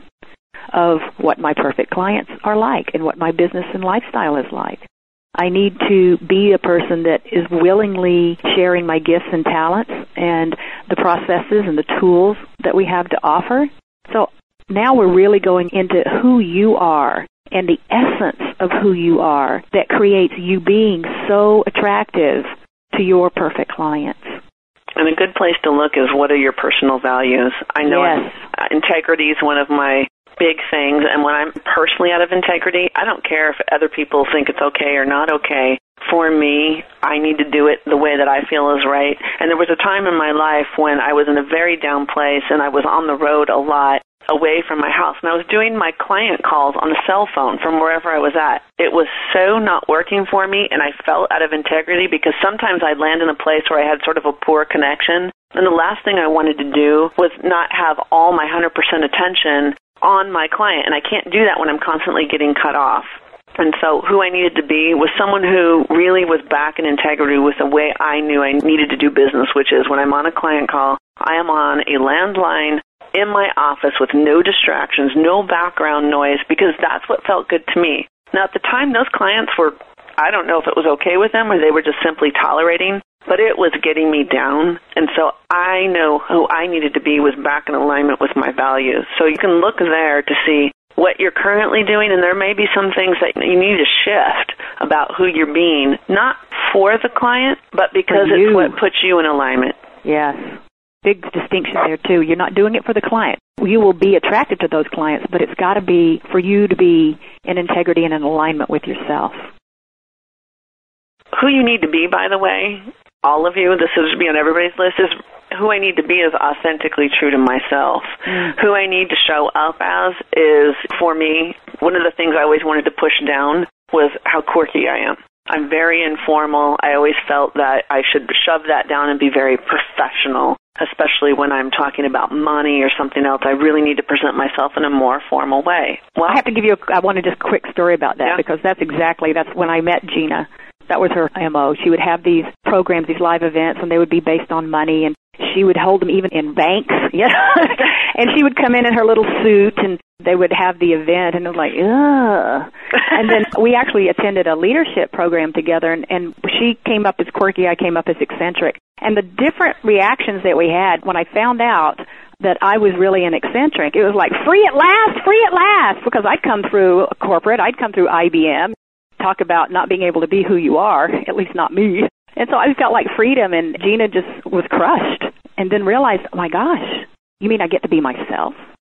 of what my perfect clients are like and what my business and lifestyle is like. I need to be a person that is willingly sharing my gifts and talents and the processes and the tools that we have to offer. So now we're really going into who you are and the essence of who you are that creates you being so attractive to your perfect clients. And a good place to look is what are your personal values. I know yes. uh, integrity is one of my big things, and when I'm personally out of integrity, I don't care if other people think it's okay or not okay. For me, I need to do it the way that I feel is right. And there was a time in my life when I was in a very down place and I was on the road a lot away from my house, and I was doing my client calls on the cell phone from wherever I was at. It was so not working for me, and I felt out of integrity because sometimes I'd land in a place where I had sort of a poor connection, and the last thing I wanted to do was not have all my one hundred percent attention on my client, and I can't do that when I'm constantly getting cut off. And so who I needed to be was someone who really was back in integrity with the way I knew I needed to do business, which is when I'm on a client call, I am on a landline in my office with no distractions, no background noise, because that's what felt good to me. Now, at the time, those clients were, I don't know if it was okay with them or they were just simply tolerating, but it was getting me down. And so I know who I needed to be was back in alignment with my values. So you can look there to see what you're currently doing, and there may be some things that you need to shift about who you're being, not for the client, but because it's what puts you in alignment. Yes. Big distinction there, too. You're not doing it for the client. You will be attracted to those clients, but it's got to be for you to be in integrity and in alignment with yourself. Who you need to be, by the way, all of you, this is to be on everybody's list, is who I need to be is authentically true to myself. Mm. Who I need to show up as is, for me, one of the things I always wanted to push down was how quirky I am. I'm very informal. I always felt that I should shove that down and be very professional, especially when I'm talking about money or something else. I really need to present myself in a more formal way. Well, I have to give you a, I want to just a quick story about that, yeah. because that's exactly, that's when I met Gina. That was her M O. She would have these programs, these live events, and they would be based on money, and she would hold them even in banks, you know? And she would come in in her little suit, and they would have the event, and it was like, ugh. And then we actually attended a leadership program together, and, and she came up as quirky, I came up as eccentric. And the different reactions that we had when I found out that I was really an eccentric, it was like, free at last, free at last, because I'd come through corporate, I'd come through I B M, talk about not being able to be who you are, at least not me. And so I felt like freedom, and Gina just was crushed and then realized, oh my gosh, you mean I get to be myself?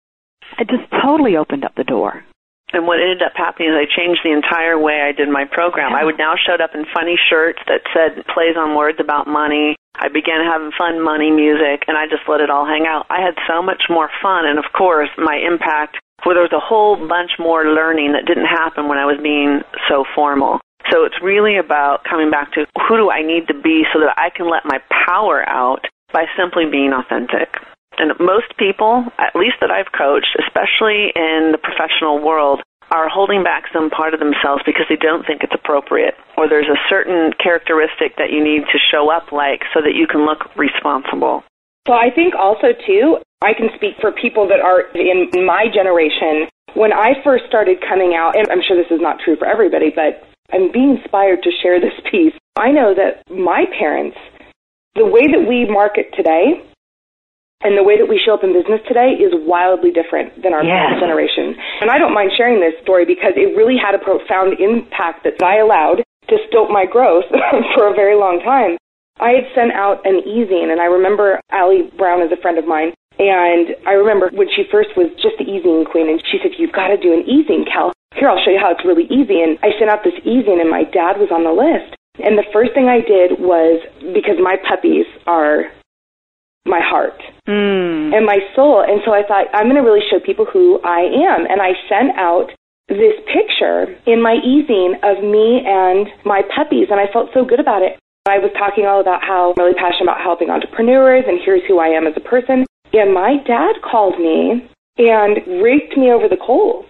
It just totally opened up the door. And what ended up happening is I changed the entire way I did my program. Yeah. I would now showed up in funny shirts that said plays on words about money. I began having fun money music, and I just let it all hang out. I had so much more fun, and of course, my impact, well, there was a whole bunch more learning that didn't happen when I was being so formal. So it's really about coming back to who do I need to be so that I can let my power out by simply being authentic. And most people, at least that I've coached, especially in the professional world, are holding back some part of themselves because they don't think it's appropriate, or there's a certain characteristic that you need to show up like so that you can look responsible. Well, I think also, too, I can speak for people that are in my generation. When I first started coming out, and I'm sure this is not true for everybody, but I'm being inspired to share this piece. I know that my parents, the way that we market today and the way that we show up in business today is wildly different than our Yes. parents' generation. And I don't mind sharing this story because it really had a profound impact that I allowed to stoke my growth for a very long time. I had sent out an e-zine, and I remember Allie Brown is a friend of mine, and I remember when she first was just the e-zine queen, and she said, "You've got to do an e-zine, Cal. Here, I'll show you how it's really easy." And I sent out this e-zine, and my dad was on the list. And the first thing I did was, because my puppies are my heart Mm. and my soul, and so I thought, I'm going to really show people who I am. And I sent out this picture in my e-zine of me and my puppies, and I felt so good about it. I was talking all about how I'm really passionate about helping entrepreneurs, and here's who I am as a person. And my dad called me and raked me over the coals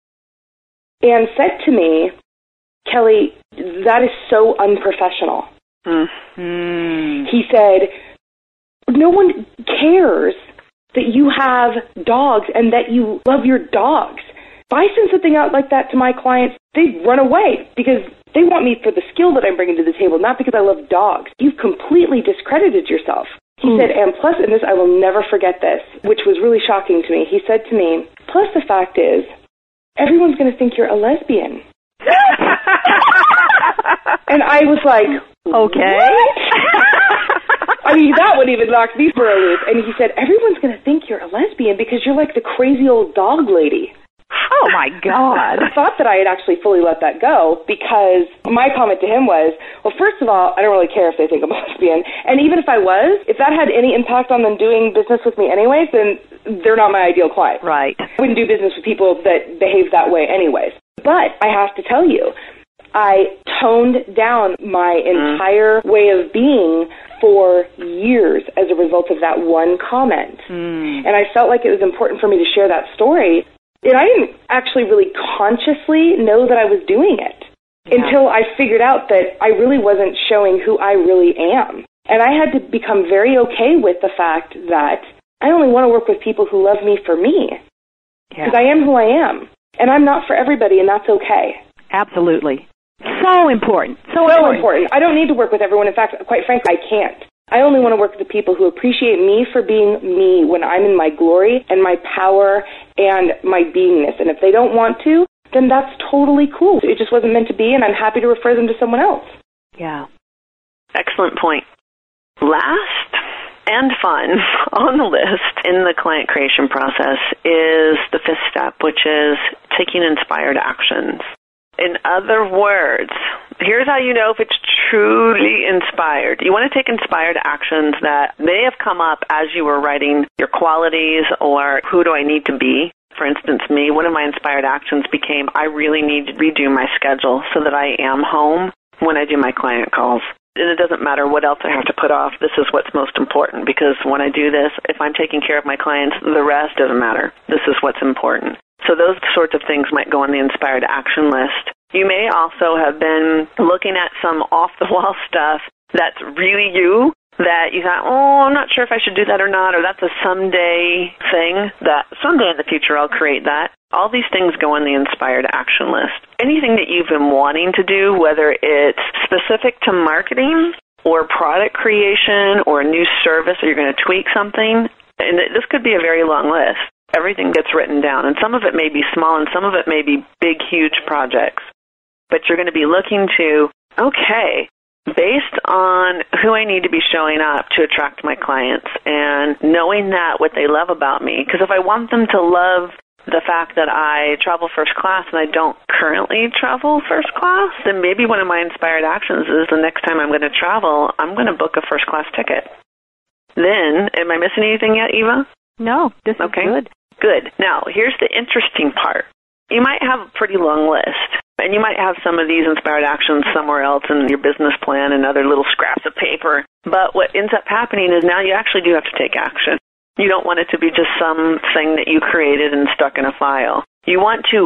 and said to me, "Kelly, that is so unprofessional." Mm. He said, "No one cares that you have dogs and that you love your dogs. If I send something out like that to my clients, they run away because they want me for the skill that I'm bringing to the table, not because I love dogs. You've completely discredited yourself." He mm. said, and plus, and this, I will never forget this, which was really shocking to me. He said to me, "Plus the fact is, everyone's going to think you're a lesbian." And I was like, okay. I mean, that would even knock me for a loop. And he said, "Everyone's going to think you're a lesbian because you're like the crazy old dog lady." Oh, my God. I thought that I had actually fully let that go because my comment to him was, well, first of all, I don't really care if they think I'm a lesbian. And even if I was, if that had any impact on them doing business with me anyways, then they're not my ideal client. Right. I wouldn't do business with people that behave that way anyways. But I have to tell you, I toned down my entire way of being for years as a result of that one comment. Mm. And I felt like it was important for me to share that story. And I didn't actually really consciously know that I was doing it yeah. until I figured out that I really wasn't showing who I really am. And I had to become very okay with the fact that I only want to work with people who love me for me. Because yeah. I am who I am. And I'm not for everybody, and that's okay. Absolutely. So important. So, so important. important. I don't need to work with everyone. In fact, quite frankly, I can't. I only want to work with the people who appreciate me for being me when I'm in my glory and my power and my beingness. And if they don't want to, then that's totally cool. It just wasn't meant to be, and I'm happy to refer them to someone else. Yeah. Excellent point. Last and fun on the list in the client creation process is the fifth step, which is taking inspired actions. In other words, here's how you know if it's truly inspired. You want to take inspired actions that may have come up as you were writing your qualities or who do I need to be. For instance, me, one of my inspired actions became I really need to redo my schedule so that I am home when I do my client calls. And it doesn't matter what else I have to put off. This is what's most important because when I do this, if I'm taking care of my clients, the rest doesn't matter. This is what's important. So those sorts of things might go on the inspired action list. You may also have been looking at some off-the-wall stuff that's really you, that you thought, oh, I'm not sure if I should do that or not, or that's a someday thing, that someday in the future I'll create that. All these things go on the inspired action list. Anything that you've been wanting to do, whether it's specific to marketing or product creation or a new service or you're going to tweak something, and this could be a very long list. Everything gets written down, and some of it may be small and some of it may be big, huge projects. But you're going to be looking to, okay, based on who I need to be showing up to attract my clients and knowing that what they love about me, because if I want them to love the fact that I travel first class and I don't currently travel first class, then maybe one of my inspired actions is the next time I'm going to travel, I'm going to book a first class ticket. Then, am I missing anything yet, Eva? No, this is okay. good. Good. Now, here's the interesting part. You might have a pretty long list, and you might have some of these inspired actions somewhere else in your business plan and other little scraps of paper. But what ends up happening is now you actually do have to take action. You don't want it to be just something that you created and stuck in a file. You want to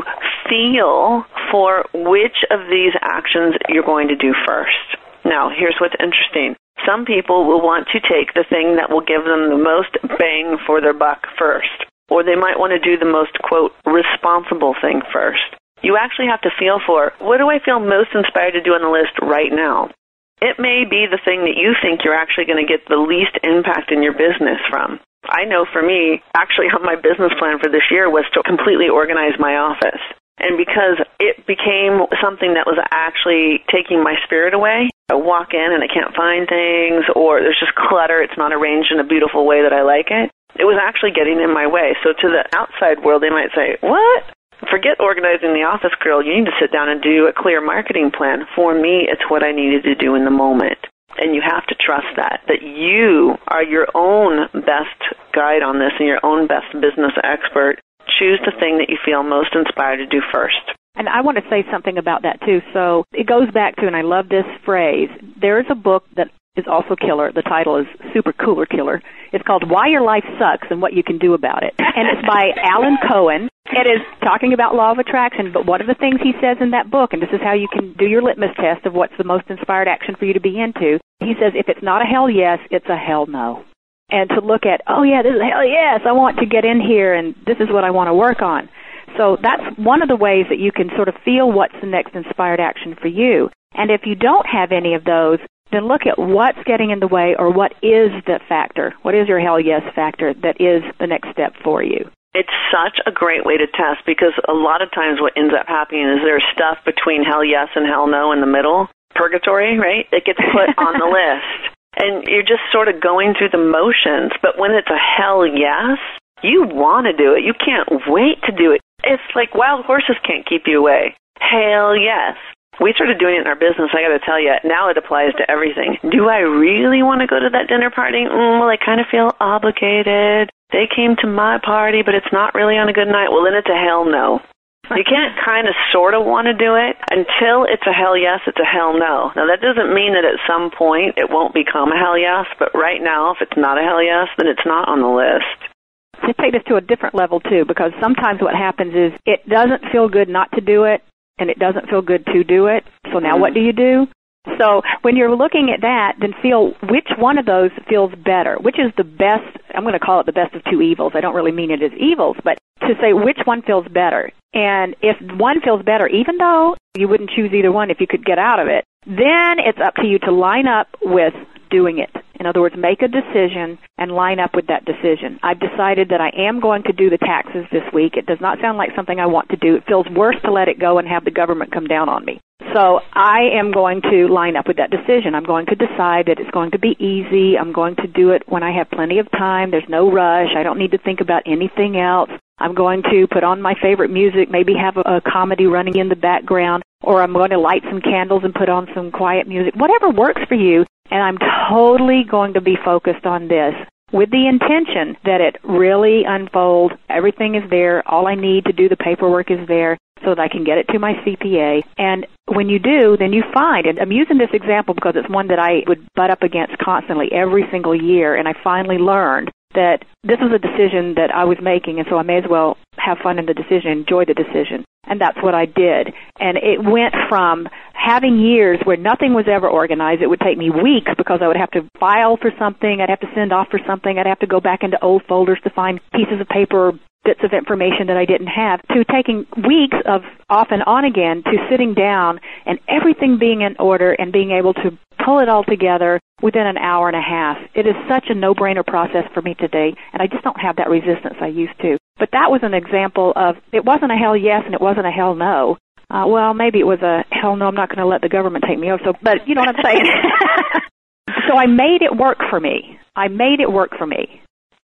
feel for which of these actions you're going to do first. Now, here's what's interesting. Some people will want to take the thing that will give them the most bang for their buck first. Or they might want to do the most, quote, responsible thing first. You actually have to feel for, what do I feel most inspired to do on the list right now? It may be the thing that you think you're actually going to get the least impact in your business from. I know for me, actually on my business plan for this year was to completely organize my office. And because it became something that was actually taking my spirit away, I walk in and I can't find things, or there's just clutter, it's not arranged in a beautiful way that I like it. It was actually getting in my way. So to the outside world, they might say, what? Forget organizing the office, girl. You need to sit down and do a clear marketing plan. For me, it's what I needed to do in the moment. And you have to trust that, that you are your own best guide on this and your own best business expert. Choose the thing that you feel most inspired to do first. And I want to say something about that, too. So it goes back to, and I love this phrase, there is a book that is also killer. The title is super cooler killer. It's called Why Your Life Sucks and What You Can Do About It. And it's by Alan Cohen. It is talking about law of attraction, but one of the things he says in that book, and this is how you can do your litmus test of what's the most inspired action for you to be into, he says if it's not a hell yes, it's a hell no. And to look at, oh yeah, this is a hell yes, I want to get in here and this is what I want to work on. So that's one of the ways that you can sort of feel what's the next inspired action for you. And if you don't have any of those, then look at what's getting in the way or what is the factor. What is your hell yes factor that is the next step for you? It's such a great way to test because a lot of times what ends up happening is there's stuff between hell yes and hell no in the middle, purgatory, right? It gets put on the list. And you're just sort of going through the motions. But when it's a hell yes, you want to do it. You can't wait to do it. It's like wild horses can't keep you away. Hell yes. We started doing it in our business, I got to tell you, now it applies to everything. Do I really want to go to that dinner party? Mm, well, I kind of feel obligated. They came to my party, but it's not really on a good night. Well, then it's a hell no. You can't kind of sort of want to do it until it's a hell yes, it's a hell no. Now, that doesn't mean that at some point it won't become a hell yes, but right now, if it's not a hell yes, then it's not on the list. To take this to a different level, too, because sometimes what happens is it doesn't feel good not to do it, and it doesn't feel good to do it. So now what do you do? So when you're looking at that, then feel which one of those feels better, which is the best, I'm going to call it the best of two evils. I don't really mean it as evils, but to say which one feels better. And if one feels better, even though you wouldn't choose either one if you could get out of it, then it's up to you to line up with doing it. In other words, make a decision and line up with that decision. I've decided that I am going to do the taxes this week. It does not sound like something I want to do. It feels worse to let it go and have the government come down on me. So I am going to line up with that decision. I'm going to decide that it's going to be easy. I'm going to do it when I have plenty of time. There's no rush. I don't need to think about anything else. I'm going to put on my favorite music, maybe have a, a comedy running in the background, or I'm going to light some candles and put on some quiet music, whatever works for you. And I'm totally going to be focused on this with the intention that it really unfold. Everything is there. All I need to do the paperwork is there so that I can get it to my C P A. And when you do, then you find, and I'm using this example because it's one that I would butt up against constantly every single year, and I finally learned that this was a decision that I was making, and so I may as well have fun in the decision, enjoy the decision. And that's what I did. And it went from having years where nothing was ever organized. It would take me weeks because I would have to file for something. I'd have to send off for something. I'd have to go back into old folders to find pieces of paper, bits of information that I didn't have, to taking weeks of off and on again to sitting down and everything being in order and being able to pull it all together within an hour and a half. It is such a no-brainer process for me today, and I just don't have that resistance I used to. But that was an example of, it wasn't a hell yes and it wasn't a hell no. Uh, well, maybe it was a hell no, I'm not going to let the government take me over. So, but you know what I'm saying? So I made it work for me. I made it work for me.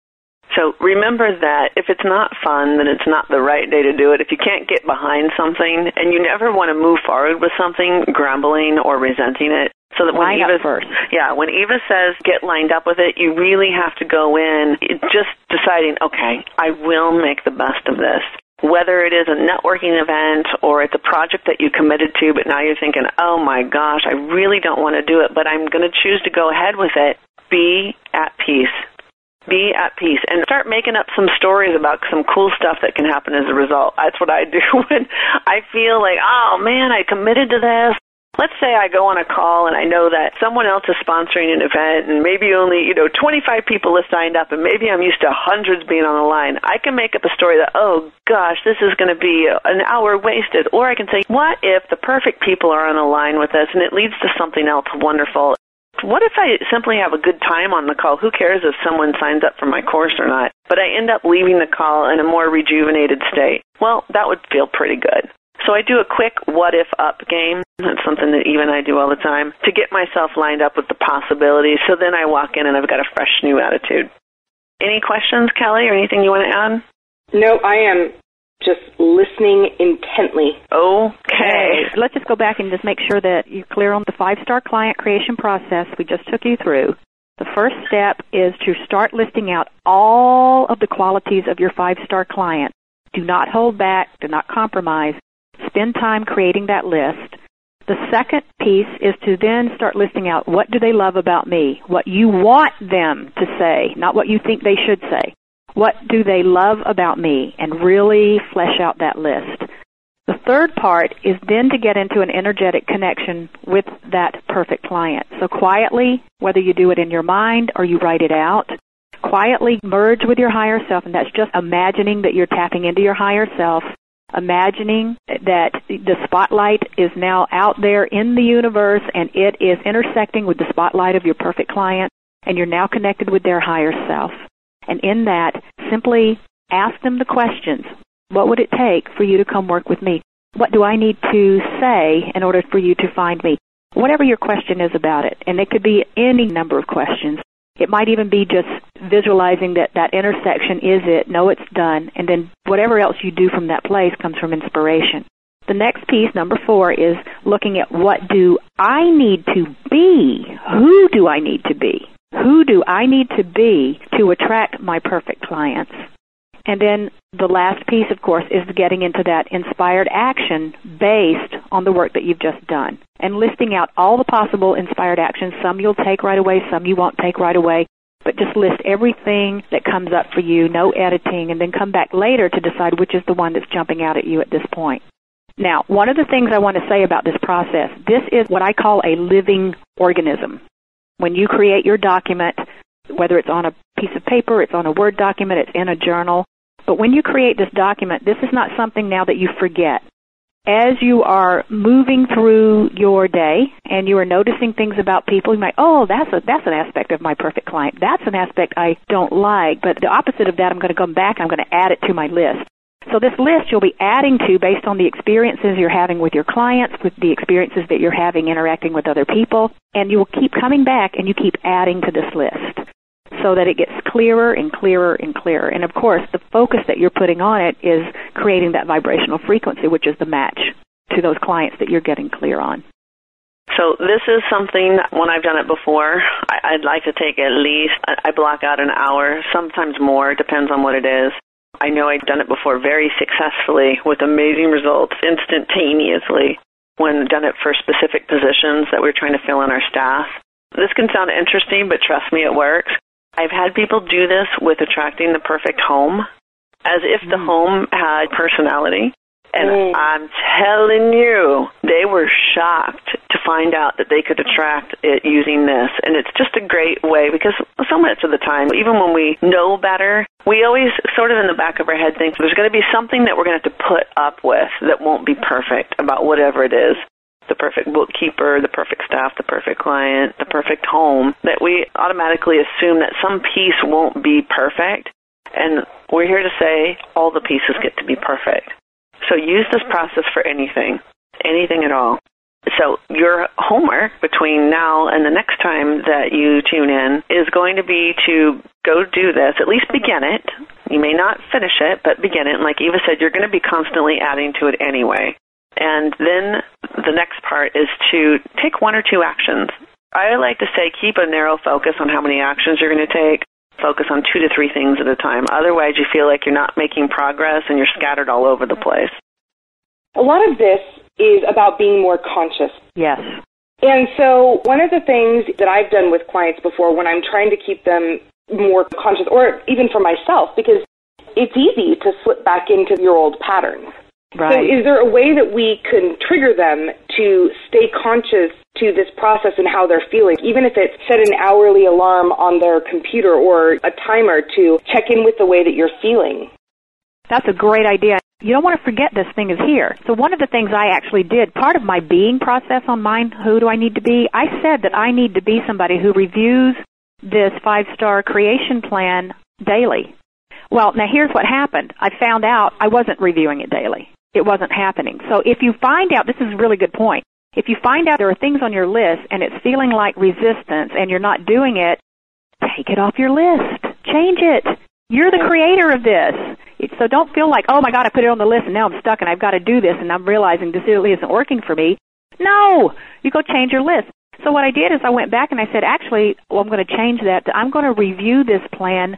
So remember that if it's not fun, then it's not the right day to do it. If you can't get behind something, and you never want to move forward with something grumbling or resenting it, so that when Line Eva, up first. yeah, when Eva says get lined up with it, you really have to go in just deciding, okay, I will make the best of this. Whether it is a networking event or it's a project that you committed to, but now you're thinking, oh my gosh, I really don't want to do it, but I'm going to choose to go ahead with it. Be at peace. Be at peace and start making up some stories about some cool stuff that can happen as a result. That's what I do when I feel like, oh man, I committed to this. Let's say I go on a call and I know that someone else is sponsoring an event and maybe only, you know, twenty-five people have signed up and maybe I'm used to hundreds being on the line. I can make up a story that, oh gosh, this is going to be an hour wasted. Or I can say, what if the perfect people are on the line with us and it leads to something else wonderful? What if I simply have a good time on the call? Who cares if someone signs up for my course or not? But I end up leaving the call in a more rejuvenated state. Well, that would feel pretty good. So I do a quick what-if-up game. That's something that Eva and I do all the time to get myself lined up with the possibilities. So then I walk in and I've got a fresh new attitude. Any questions, Kelly, or anything you want to add? No, I am just listening intently. Okay. Let's just go back and just make sure that you're clear on the five-star client creation process we just took you through. The first step is to start listing out all of the qualities of your five-star client. Do not hold back. Do not compromise. Spend time creating that list. The second piece is to then start listing out what do they love about me, what you want them to say, not what you think they should say. What do they love about me, and really flesh out that list. The third part is then to get into an energetic connection with that perfect client. So quietly, whether you do it in your mind or you write it out, quietly merge with your higher self, and that's just imagining that you're tapping into your higher self, imagining that the spotlight is now out there in the universe and it is intersecting with the spotlight of your perfect client, and you're now connected with their higher self. And in that, simply ask them the questions. What would it take for you to come work with me? What do I need to say in order for you to find me? Whatever your question is about it. And it could be any number of questions. It might even be just visualizing that that intersection is it, know it's done, and then whatever else you do from that place comes from inspiration. The next piece, number four, is looking at what do I need to be? Who do I need to be? Who do I need to be to attract my perfect clients? And then the last piece, of course, is getting into that inspired action based on the work that you've just done and listing out all the possible inspired actions. Some you'll take right away, some you won't take right away, but just list everything that comes up for you, no editing, and then come back later to decide which is the one that's jumping out at you at this point. Now, one of the things I want to say about this process, this is what I call a living organism. When you create your document, whether it's on a piece of paper, it's on a Word document, it's in a journal, but when you create this document, this is not something now that you forget. As you are moving through your day and you are noticing things about people, you might, oh, that's a, that's an aspect of my perfect client. That's an aspect I don't like, but the opposite of that, I'm going to come back, I'm going to add it to my list. So this list you'll be adding to based on the experiences you're having with your clients, with the experiences that you're having interacting with other people, and you will keep coming back and you keep adding to this list so that it gets clearer and clearer and clearer. And of course, the focus that you're putting on it is creating that vibrational frequency, which is the match to those clients that you're getting clear on. So this is something, when I've done it before, I, I'd like to take at least, I block out an hour, sometimes more, depends on what it is. I know I've done it before very successfully with amazing results instantaneously when done it for specific positions that we're trying to fill in our staff. This can sound interesting, but trust me, it works. I've had people do this with attracting the perfect home, as if the mm. home had personality. And mm. I'm telling you, they were shocked to find out that they could attract it using this. And it's just a great way because so much of the time, even when we know better, we always sort of in the back of our head think there's going to be something that we're going to have to put up with that won't be perfect about whatever it is. The perfect bookkeeper, the perfect staff, the perfect client, the perfect home, that we automatically assume that some piece won't be perfect. And we're here to say all the pieces get to be perfect. So use this process for anything, anything at all. So your homework between now and the next time that you tune in is going to be to go do this, at least begin it. You may not finish it, but begin it. And like Eva said, you're going to be constantly adding to it anyway. And then the next part is to take one or two actions. I like to say keep a narrow focus on how many actions you're going to take. Focus on two to three things at a time. Otherwise, you feel like you're not making progress and you're scattered all over the place. A lot of this is about being more conscious. Yes. And so one of the things that I've done with clients before when I'm trying to keep them more conscious, or even for myself, because it's easy to slip back into your old patterns. Right. So is there a way that we can trigger them to stay conscious to this process and how they're feeling, even if it's set an hourly alarm on their computer or a timer to check in with the way that you're feeling? That's a great idea. You don't want to forget this thing is here. So one of the things I actually did, part of my being process on mine, who do I need to be, I said that I need to be somebody who reviews this five-star creation plan daily. Well, now here's what happened. I found out I wasn't reviewing it daily. It wasn't happening. So if you find out, this is a really good point, if you find out there are things on your list and it's feeling like resistance and you're not doing it, take it off your list. Change it. You're the creator of this. So don't feel like, oh, my God, I put it on the list and now I'm stuck and I've got to do this and I'm realizing this really isn't working for me. No, you go change your list. So what I did is I went back and I said, actually, well, I'm going to change that. To, I'm going to review this plan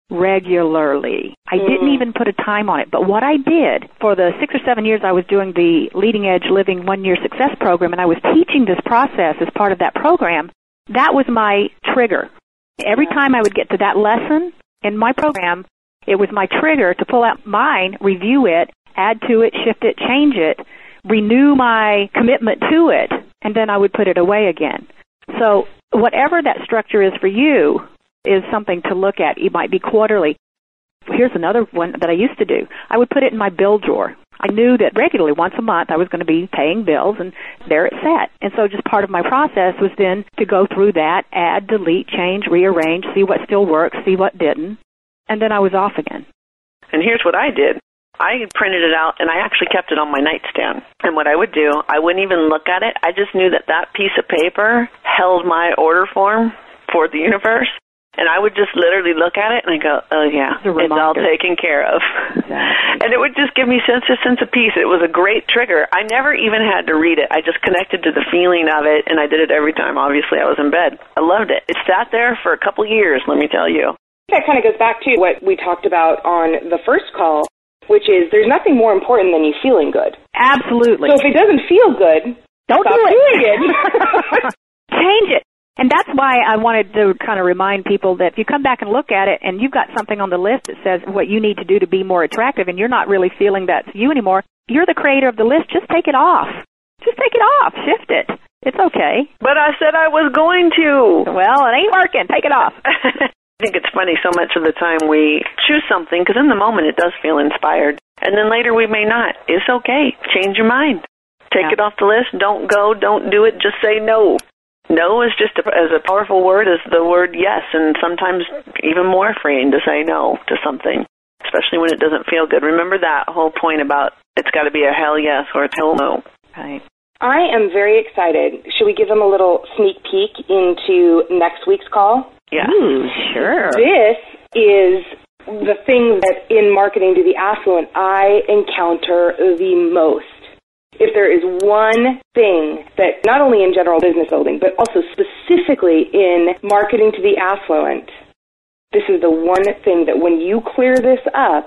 regularly. I mm. didn't even put a time on it. But what I did for the six or seven years I was doing the Leading Edge Living One-Year Success Program, and I was teaching this process as part of that program, that was my trigger. Every time I would get to that lesson in my program, it was my trigger to pull out mine, review it, add to it, shift it, change it, renew my commitment to it, and then I would put it away again. So whatever that structure is for you is something to look at. It might be quarterly. Here's another one that I used to do. I would put it in my bill drawer. I knew that regularly, once a month, I was going to be paying bills, and there it sat. And so just part of my process was then to go through that, add, delete, change, rearrange, see what still works, see what didn't, and then I was off again. And here's what I did. I printed it out, and I actually kept it on my nightstand. And what I would do, I wouldn't even look at it. I just knew that that piece of paper held my order form for the universe. And I would just literally look at it and I go, oh, yeah, it's all taken care of. Exactly. And it would just give me sense a sense of peace. It was a great trigger. I never even had to read it. I just connected to the feeling of it, and I did it every time, obviously, I was in bed. I loved it. It sat there for a couple years, let me tell you. That kind of goes back to what we talked about on the first call, which is there's nothing more important than you feeling good. Absolutely. So if it doesn't feel good, don't stop do it. doing it. Change it. And that's why I wanted to kind of remind people that if you come back and look at it and you've got something on the list that says what you need to do to be more attractive and you're not really feeling that's you anymore, you're the creator of the list. Just take it off. Just take it off. Shift it. It's okay. But I said I was going to. Well, it ain't working. Take it off. I think it's funny so much of the time we choose something because in the moment it does feel inspired. And then later we may not. It's okay. Change your mind. Take yeah. it off the list. Don't go. Don't do it. Just say no. No is just a, as a powerful word as the word yes, and sometimes even more freeing to say no to something, especially when it doesn't feel good. Remember that whole point about it's got to be a hell yes or a hell no. Right. I am very excited. Should we give them a little sneak peek into next week's call? Yeah. Ooh, sure. This is the thing that in Marketing to the Affluent I encounter the most. If there is one thing that, not only in general business building, but also specifically in Marketing to the Affluent, this is the one thing that when you clear this up,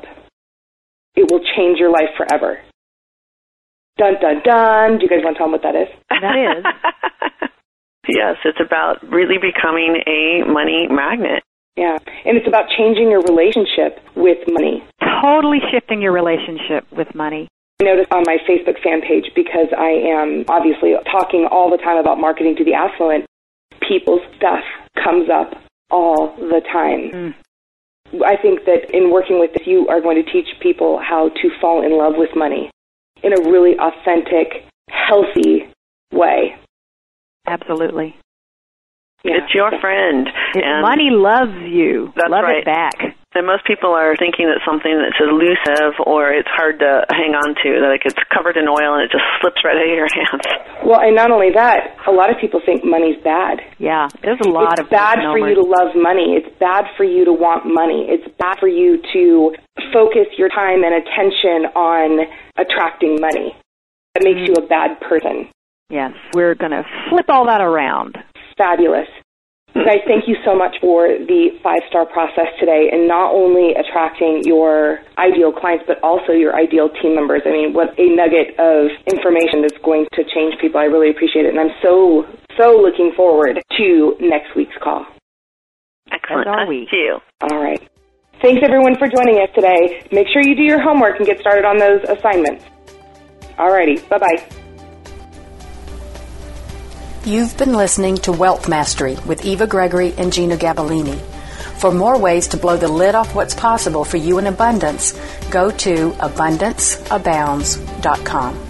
it will change your life forever. Dun, dun, dun. Do you guys want to tell them what that is? That is. Yes, it's about really becoming a money magnet. Yeah, and it's about changing your relationship with money. Totally shifting your relationship with money. I noticed on my Facebook fan page, because I am obviously talking all the time about Marketing to the Affluent, people's stuff comes up all the time. Mm. I think that in working with this, you are going to teach people how to fall in love with money in a really authentic, healthy way. Absolutely. Yeah. It's your friend. It, and money loves you. That's Love right. it back. And most people are thinking that something that's elusive or it's hard to hang on to, that like it's covered in oil and it just slips right out of your hands. Well, and not only that, a lot of people think money's bad. Yeah, there's a lot it's of bad for you to love money. It's bad for you to want money. It's bad for you to focus your time and attention on attracting money. That makes mm. you a bad person. Yes, we're going to flip all that around. Fabulous. Guys, thank you so much for the five-star process today, and not only attracting your ideal clients, but also your ideal team members. I mean, what a nugget of information that's going to change people. I really appreciate it, and I'm so, so looking forward to next week's call. Excellent. Thank you. All right. Thanks, everyone, for joining us today. Make sure you do your homework and get started on those assignments. All righty. Bye-bye. You've been listening to Wealth Mastery with Eva Gregory and Gina Gabellini. For more ways to blow the lid off what's possible for you in abundance, go to abundance abounds dot com.